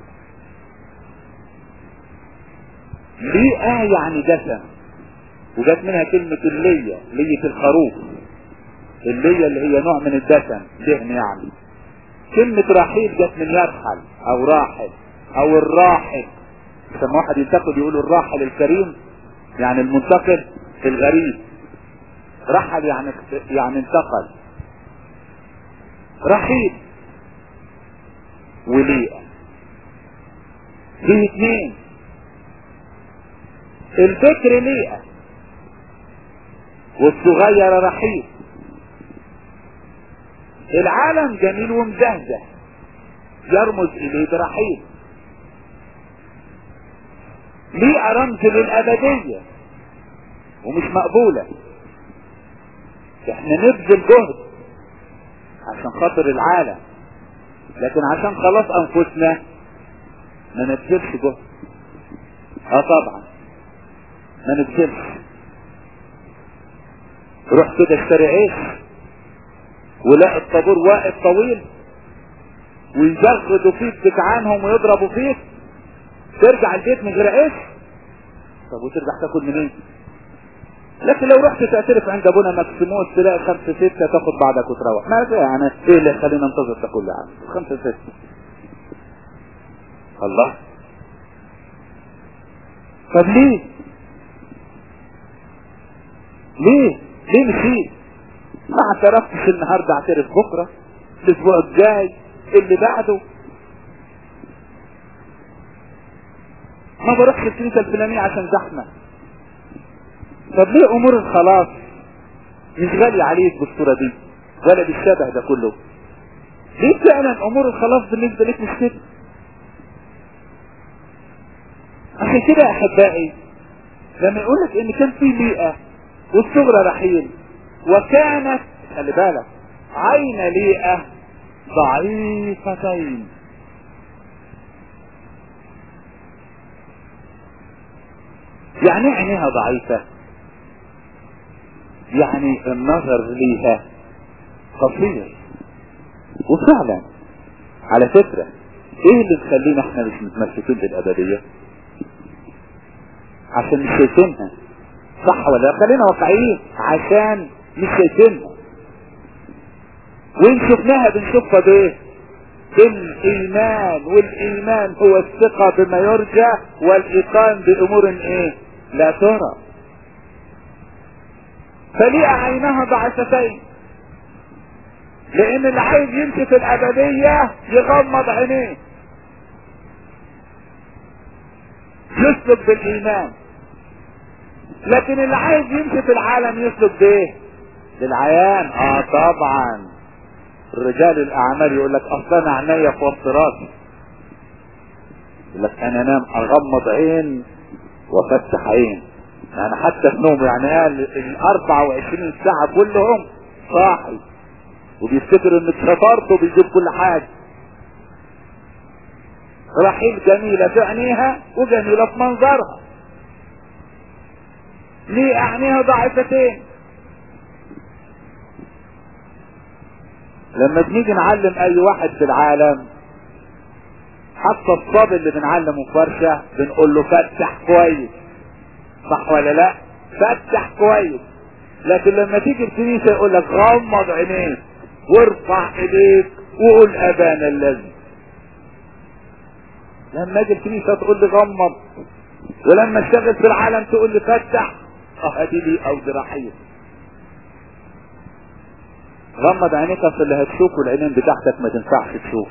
ليئة يعني دسم، وجات منها كلمة اللية، لية الخروف، اللية اللي هي نوع من الدسم دهن يعني. كلمة رحيل جات من يرحل او راحل او الراحل. لما واحد ينتقل يقول الراحل الكريم يعني المنتقل الغريب، رحل يعني يعني انتقل. رحيل وليئة فيه اتنين. البكر ليئة والصغيرة رحيل. العالم جميل ومزهزه يرمز اليه برحيل. ليئة رمز للأبدية ومش مقبولة. احنا نبذل جهد عشان خاطر العالم، لكن عشان خلاص انفسنا ما نبذلش جهد. اه طبعا ما نبذلش. روح كده اشتري عيش ولاقي الطابور واقف طويل ويزغدوا فيك بتعانهم ويضربوا فيك، ترجع البيت من غير عيش؟ طب وترجع تاكل منين؟ لكن لو رحت تعترف عند ابونا مكسيموس تلاقي خمسة ستة تاخد بعضك وتروح. ما يعني ايه اللي يخلينا ننتظر تاكل يعني خمسة ستة؟ الله. طب ليه ليه ليه مشيت؟ ما اعترفتش النهاردة اعترف بكرة، الاسبوع الجاي، اللي بعده. ما بروحش الكنيسة الفلانية عشان زحمة. طب ليه امور الخلاص مش غالية عليك بالصورة دي ولا بالشبه ده كله؟ ليه فعلا امور الخلاص بالنسبة لك مش كده؟ عشان كده يا احبائي لما يقولك ان كان في ليئة والصغرى رحيل، وكانت خلي بالك عين ليئة ضعيفتين. يعني عينيها ضعيفة، يعني النظر ليها قصير. وفعلا على فكرة ايه اللي تخلينا احنا مش متمسكين بالابدية؟ عشان مش شايفينها، صح ولا لا؟ خلينا واقعيين، عشان مش شايفينها. وان شفناها بنشوفها بايه؟ بالايمان، والايمان هو الثقة بما يرجى والايقان بامور ايه لا ترى. فليه عينها ضعفتين؟ لان اللي عايز يمشي في الابدية يغمض عينيه، يسلك بالايمان. لكن اللي عايز يمشي في العالم يسلك بايه؟ بالعيان. اه طبعا الرجال الاعمال يقول لك اصلا انا عينيا في وسط راسي، يقول لك انا انام اغمض عين وافتح عين، يعني حتى في نوم، يعني قال ال أربعة وعشرين ساعة كلهم صاحي وبيفتكر ان اتشطرته بيجيب كل حاجة. رحيل جميلة في عينيها وجميلة في منظرها. ليه عينيها ضعيفتين؟ لما بنيجي نعلم اي واحد في العالم، حتى الصبي اللي بنعلمه في ورشة بنقول له فتح كويس، صح ولا لا؟ فتح كويس. لكن لما تيجي الكنيسة يقول لك غمض عينيك وارفع ايديك وقول ابانا الذي. لما اجي الكنيسة تقول لي غمض، ولما اشتغل في العالم تقول لي فتح. اه ادي لي او جراحية. غمض عينيك، اصل اللي هتشوفه العينين بتاعتك ما تنفعش تشوف،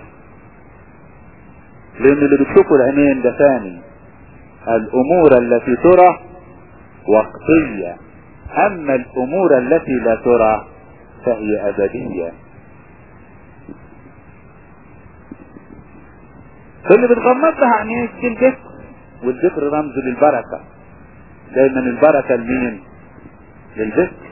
لان اللي بتشوفه العينين ده ثاني. الامور التي ترى وقتية، اما الامور التي لا ترى فهي ابدية. فاللي بتغمضها عينيك دي الذكر، والذكر رمز للبركة. دايما البركة لمين؟ للذكر.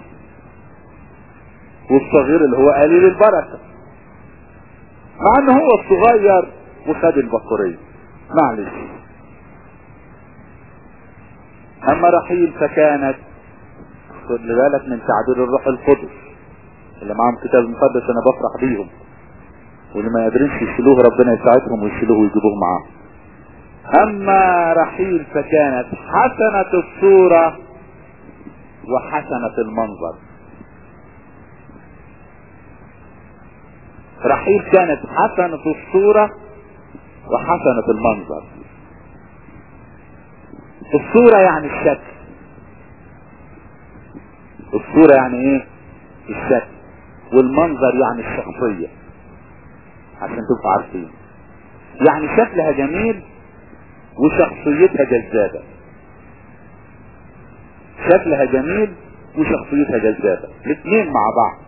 والصغير اللي هو قليل البركة، مع انه هو الصغير وخد البقورية، معلش. اما رحيل فكانت، خد بالك من تعبير الروح القدس، اللي معاهم كتاب المقدس انا بفرح بيهم، واللي ما يقدرش يشيلوه ربنا يساعدهم ويشيلوه ويجيبوه معاه. اما رحيل فكانت حسنة الصورة وحسنة المنظر. رحيل كانت حسنة الصورة وحسنة المنظر. الصورة يعني الشكل. الصورة يعني ايه؟ الشكل. والمنظر يعني الشخصية، عشان تبقوا عارفين. يعني شكلها جميل وشخصيتها جذابة. شكلها جميل وشخصيتها جذابة، الاثنين مع بعض.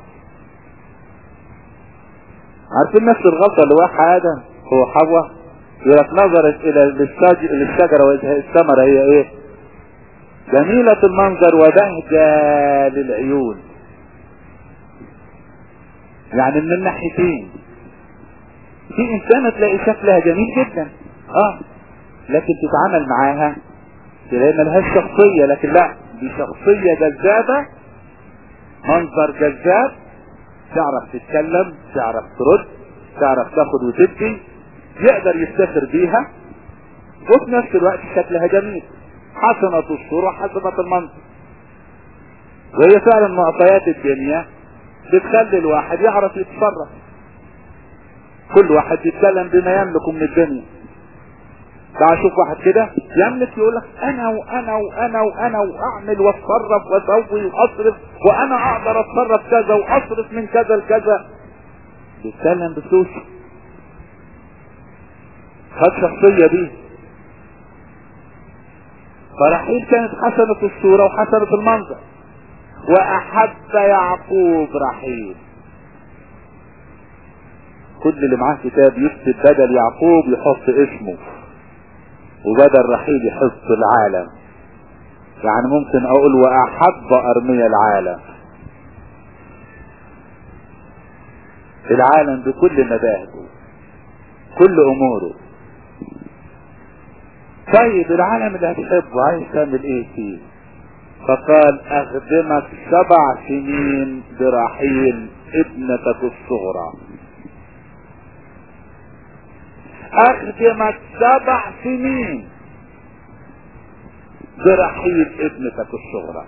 عارفين نفس الغلطة اللي واحد آدم هو حواء، يقولك نظرت الى الشجرة والثمرة هي ايه؟ جميلة المنظر وبهجة للعيون. يعني من الناحيتين. في انسانة تلاقي شكلها جميل جدا اه لكن تتعامل معاها تلاقي ملهاش شخصية، لكن لا، دي شخصية جذابة، منظر جذاب، تعرف تتكلم، تعرف ترد، تعرف تاخد وتدي، يقدر يفتخر بيها، وفي نفس الوقت شكلها جميل. حسنة الصورة حسنة المنظر. وهي فعلا معطيات الدنيا بتخلي الواحد يعرف يتصرف، كل واحد يتكلم بما يملكه من الدنيا. تعال شوف واحد كده يملك يقول لك انا وانا وانا وانا واعمل واتصرف واسوي واصرف وانا اقدر اتصرف كذا واصرف من كذا لكذا. بيتكلم بفلوس. خد شخصية دي. فرحيل كانت حسنة الصورة وحسنة المنظر، واحب يعقوب رحيل. كل اللي معاه كتاب يكتب بدل يعقوب يحط اسمه، وبدل رحيل يحط العالم. يعني ممكن اقول واحب ارميا العالم، العالم بكل مباهجه كل اموره. طيب العالم اللي هتحبه عايز تعمل ايه فيه؟ فقال اخدمك سبع سنين برحيل ابنتك الصغرى. اخدمك سبع سنين برحيل ابنتك الصغرى.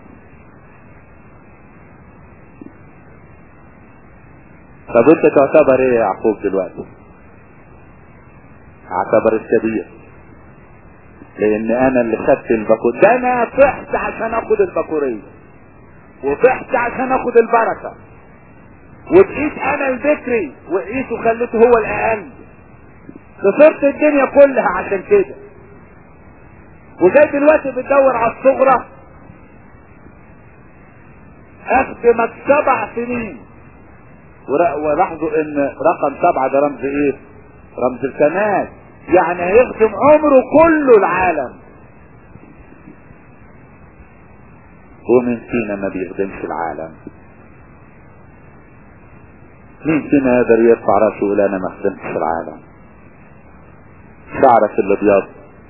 طب انت تعتبر ايه يا يعقوب دلوقتي؟ اعتبر الكبير، لان انا اللي خدت البكور. ده انا فرحت عشان اخد البكورية، وفرحت عشان اخد البركة، وبقيت انا البكري وقيت وخليته هو الاقل. خسرت الدنيا كلها عشان كده، وجاي دلوقتي بتدور على الصغرى. اخدمك سبع سنين. ولاحظوا ان رقم سبعة ده رمز ايه؟ رمز الكمال. يعني هيخدم عمره كله العالم. ومن فينا ما بيخدمش العالم؟ مين فينا يقدر يرفع راسه ويقول انا ما خدمتش العالم؟ شعرك اللي بيض،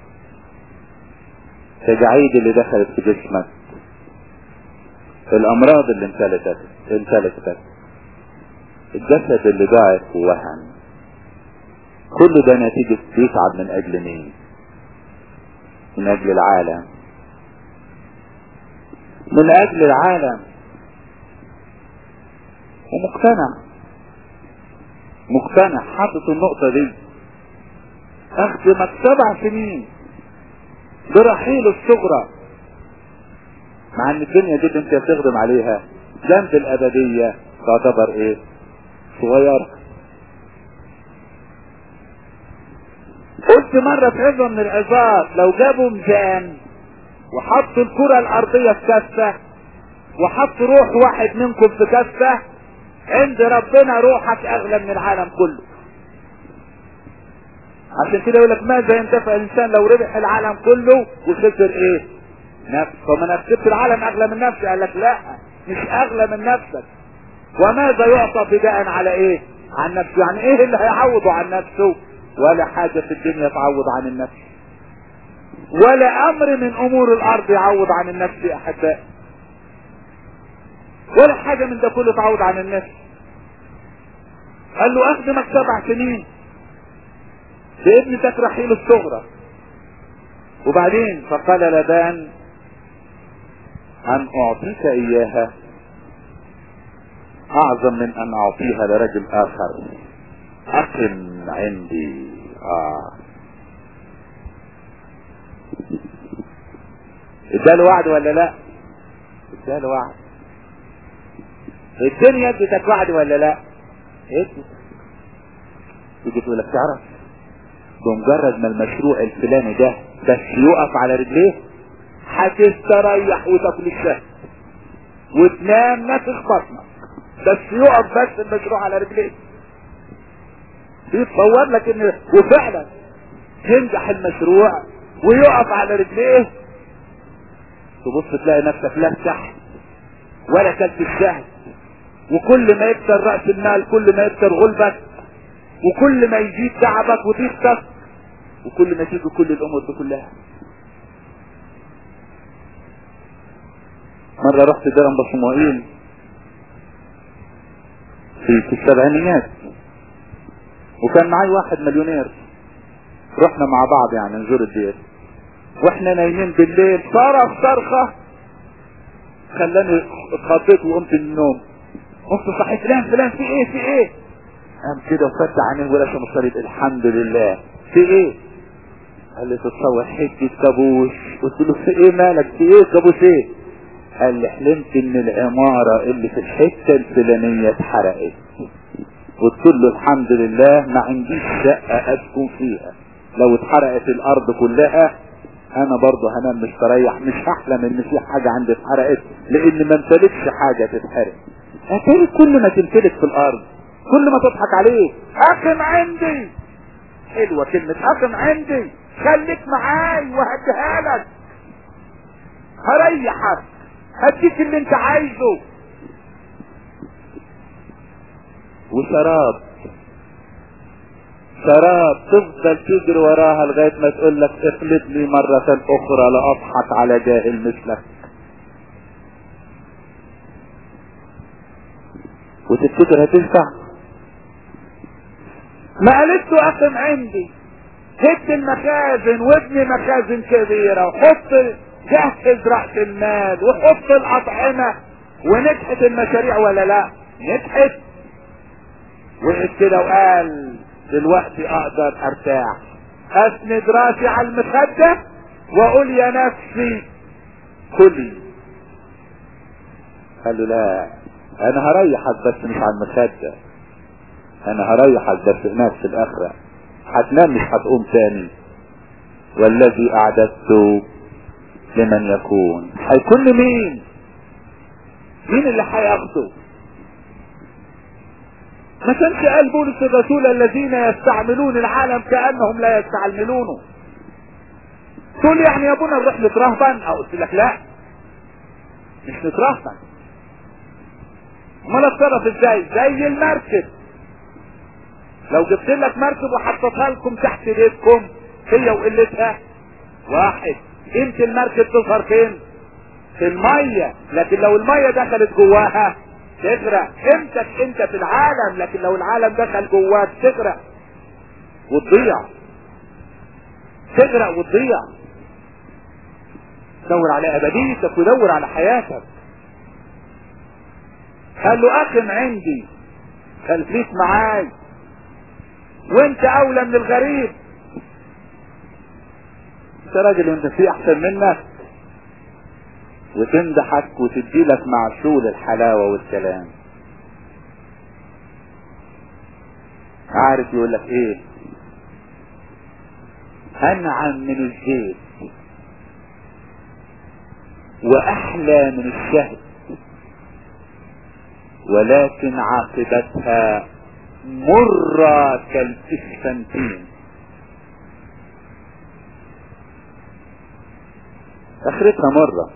التجاعيد اللي دخلت في جسمك، الامراض اللي امتلكت امتلكتك، الجسد اللي ضعف ووهن، كل ده نتيجة بيتعب من اجل مين؟ من اجل العالم. من اجل العالم. ومقتنع مقتنع حاطط النقطة دي. اخدمك سبع سنين برحيل الصغرى. مع ان الدنيا دي اللي انت هتخدم عليها جنب الابدية تعتبر ايه؟ صغيرة. قلت مرة في عظة من العظات لو جابوا ميزان وحطوا الكرة الارضية في كفة وحطوا روح واحد منكم في كفة، عند ربنا روحك اغلى من العالم كله. عشان كده يقول لك ماذا ينتفع الانسان لو ربح العالم كله وخسر ايه؟ نفسه. فما نفسك العالم اغلى من نفسه. قال لك لا، مش اغلى من نفسك. وماذا يعطى فداء على ايه؟ عن نفسه. يعني ايه اللي هيعوضه عن نفسه؟ ولا حاجة في الدنيا تعوض عن النفس، ولا امر من امور الارض يعوض عن النفس يا احبائي، ولا حاجة من ده كله تعوض عن النفس. قال له اخدمك سبع سنين بابنتك رحيل الصغرى. وبعدين فقال لبان ان اعطيك اياها اعظم من ان اعطيها لرجل اخر. اقم عندي. اه اداله وعد ولا لا؟ اداله وعد. الدنيا ادتك وعد ولا لا؟ ادت. تيجي تقول لك تعرف بمجرد ما المشروع الفلاني ده بس يقف على رجليه هتستريح وتاكل الشهد وتنام نفخ بطنك، بس يقف بس المشروع على رجليه. يتصور لك ان وفعلا ينجح المشروع ويقف على رجليه، تبص تلاقي نفسك لا تحت ولا كلت الشهد، وكل ما يكتر رأس المال كل ما يكتر غلبك، وكل ما يزيد تعبك وضيقتك، وكل ما تيجي كل الامور دي كلها. مرة رحت درم بصموئيل في في السبعينيات، وكان معي واحد مليونير. رحنا مع بعض يعني نزور الدير، واحنا نايمين بالليل صرخ صرخة خلاني اتخضيت وقمت من النوم. قمت صحيت فلان فلان في ايه في ايه؟ قام كده وفتح عينيه ورسم الصليب. الحمد لله. في ايه؟ قال لي تتصور حتة كابوس. قلت له في ايه مالك، في ايه كابوس ايه؟ قال لي حلمت ان العمارة اللي في الحتة الفلانية اتحرقت. قلت له الحمد لله ما عنديش شقة اسكن فيها، لو اتحرقت الارض كلها انا برضه هنام مستريح، مش هحلم ان في حاجة عندي اتحرقت، لان ما امتلكش حاجة تتحرق. اتاري كل ما تمتلك في الارض كل ما تضحك عليه. اقم عندي، حلوة كلمة اقم عندي، خليك معاي وهديها لك، هريحك، هديك اللي انت عايزه. وشراب شراب تفضل تجري وراها لغاية ما تقول لك اخلط لي مرة اخرى لاضحك على جاهل مثلك. وتفتكر هتنفع؟ ما قالت له اقم عندي، هد المخازن وابني مخازن كبيرة وحط جهز رأس المال وحط الأطعمة. ونجحت المشاريع ولا لا؟ نجحت. وقف كده وقال دلوقتي اقدر ارتاح، اسند راسي على المخدة واقول يا نفسي كلي. قال له لا، انا هريحك بس مش على المخدة، انا هريحك بس هناك في الاخرة هتنام مش هتقوم تاني. والذي اعددته لمن يكون، هيكون لمين؟ مين اللي هياخده؟ ما كانش قال بولس الرسول الذين يستعملون العالم كأنهم لا يستعملونه. تقول يعني يا ابونا نروح نترهبن؟ او قلت لك لا، مش نترهبن. امال اتصرف ازاي؟ زي المركب، لو جبت لك مركب وحطيتها لكم تحت بيتكم هي وقلتها واحد، قيمة المركب تظهر فين؟ في المية. لكن لو المية دخلت جواها تغرق. قيمتك انت في العالم، لكن لو العالم دخل جواك تغرق وتضيع، تغرق وتضيع. دور على ابديتك ودور على حياتك. قال له اقم عندي، خليك معاي، وانت اولى من الغريب. انت راجل وانت في احسن منك، وتمدحك وتديلك معسول الحلاوة والكلام. عارف يقول لك ايه؟ انعم من الزيت واحلى من الشهد، ولكن عاقبتها مرة كالإسفنتين. اخرتها مرة،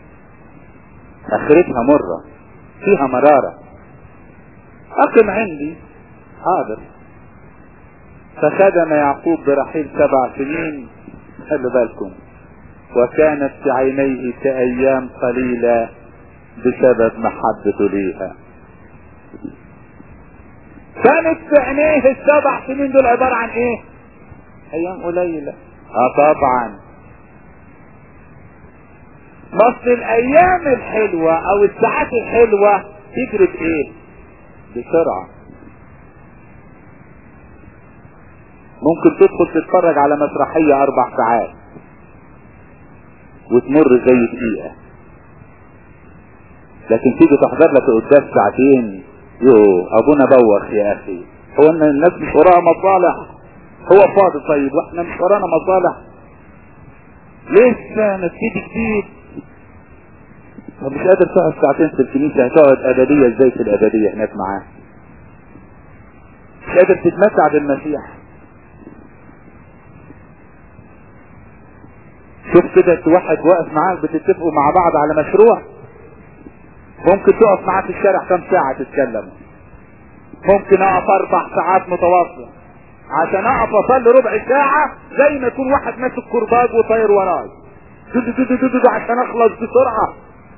اخرتها مرة، فيها مرارة. اقم عندي، حاضر. فخدم يعقوب برحيل سبع سنين، خلوا بالكم، وكانت في عينيه كأيام قليلة بسبب محبته ليها. كانت في عينيه السبع سنين دول عبارة عن ايه؟ ايام قليلة. اه طبعا، بس الايام الحلوة او الساعات الحلوة تجري بايه؟ بسرعة. ممكن تدخل تتفرج على مسرحية اربع ساعات وتمر زي دقيقة، لكن تيجي تحضر لك قدام ساعتين. يو ابونا بوخ يا اخي، هو ان الناس مش وراها مصالح؟ هو فاضي طيب واحنا مش ورانا مصالح؟ لسه نبتدي جديد. طب مش قادر تقعد ساعتين في الكنيسة، هتقعد ابدية ازاي في الابدية هناك معاه؟ مش قادر تتمتع بالمسيح. شوف كده واحد واقف معاك بتتفقوا مع بعض على مشروع، ممكن تقف معاه في الشارع كم ساعة تتكلموا. ممكن اقف اربع ساعات متواصلة عشان اقف اصلي ربع ساعة زي ما يكون واحد ماسك كرباج وطاير وراي دو دو دو دو دو عشان اخلص بسرعة.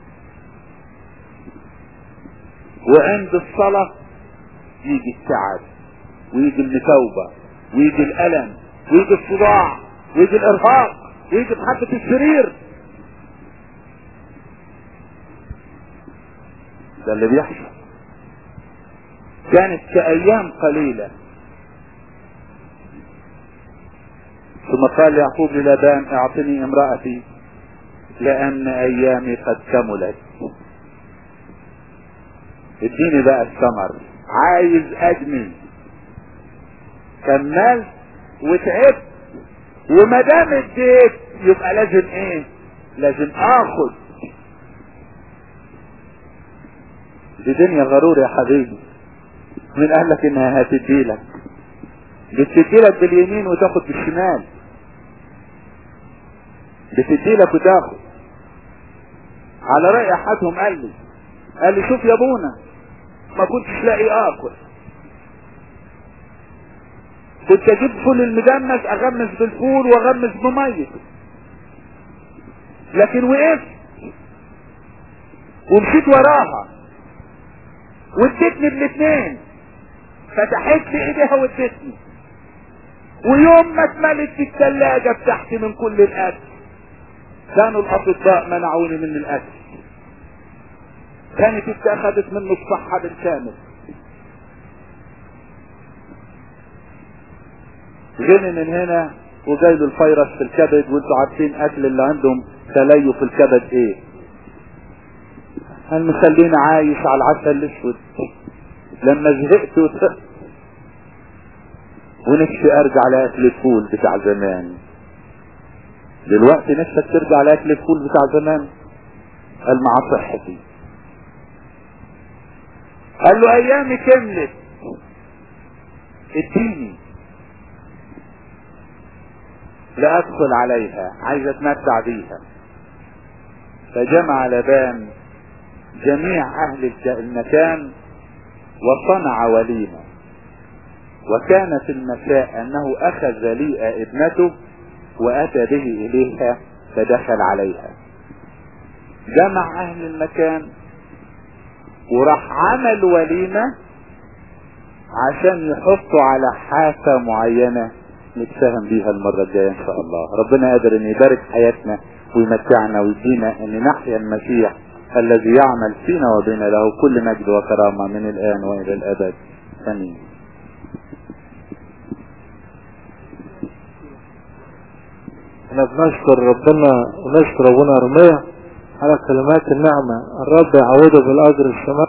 وعند الصلاة يجي التعب ويجي المثوبة ويجي الالم ويجي الصداع ويجي الارهاق ويجي بحبة السرير. ده اللي بيحصل. كانت كأيام قليلة ثم قال يعقوب للابان اعطني امرأتي لان ايامي قد كملت. اديني بقى الثمر، عايز اجني. كملت وتعبت، وما دام اديت يبقى لازم ايه؟ لازم اخد. دي دنيا غرور يا حبيبي. من قال لك انها هتديلك؟ بتديلك باليمين وتاخد بالشمال، بتديلك وتاخد. على رأي احدهم قال لي قال لي شوف يا ابونا، ما كنتش لاقي اكل، كنت اجيب فول المجمس اغمس بالفول واغمس بميه، لكن وقفت ومشيت وراها وادتني بالاثنين، فتحت لي ايديها وادتني، ويوم ما اتملت الثلاجة بتاعتي من كل الاكل كانوا الاطباء منعوني من الاكل، كانت اتاخدت منه الصحة بالكامل. جيني من هنا وجاي له الفيروس في الكبد، وانتوا عارفين اكل اللي عندهم تليف في الكبد ايه؟ هل مخليني عايش على العسل الاسود؟ لما زهقت وثقت ونفسي ارجع لاكل الفول بتاع زمان. دلوقتي نفسك ترجع لاكل الفول بتاع زمان؟ قال مع صحتي. قال له ايامي كملت، اديني لا ادخل عليها، عايز اتمتع بيها. فجمع لبان جميع اهل المكان وصنع وليمة، وكان في المساء انه اخذ ليئة ابنته واتى به اليها فدخل عليها. جمع اهل المكان وراح عمل وليمة عشان يحطوا على حافة معينة نتفاهم بيها المرة الجاية ان شاء الله. ربنا قادر ان يبارك حياتنا ويمتعنا ويدينا ان نحيا المسيح الذي يعمل فينا وبين له كل مجد وكرامة من الان والى الابد. امين. احنا بنشكر ربنا ونشكر ابونا رمية على كلمات النعمة. الرب يعوضه بالاجر السماء.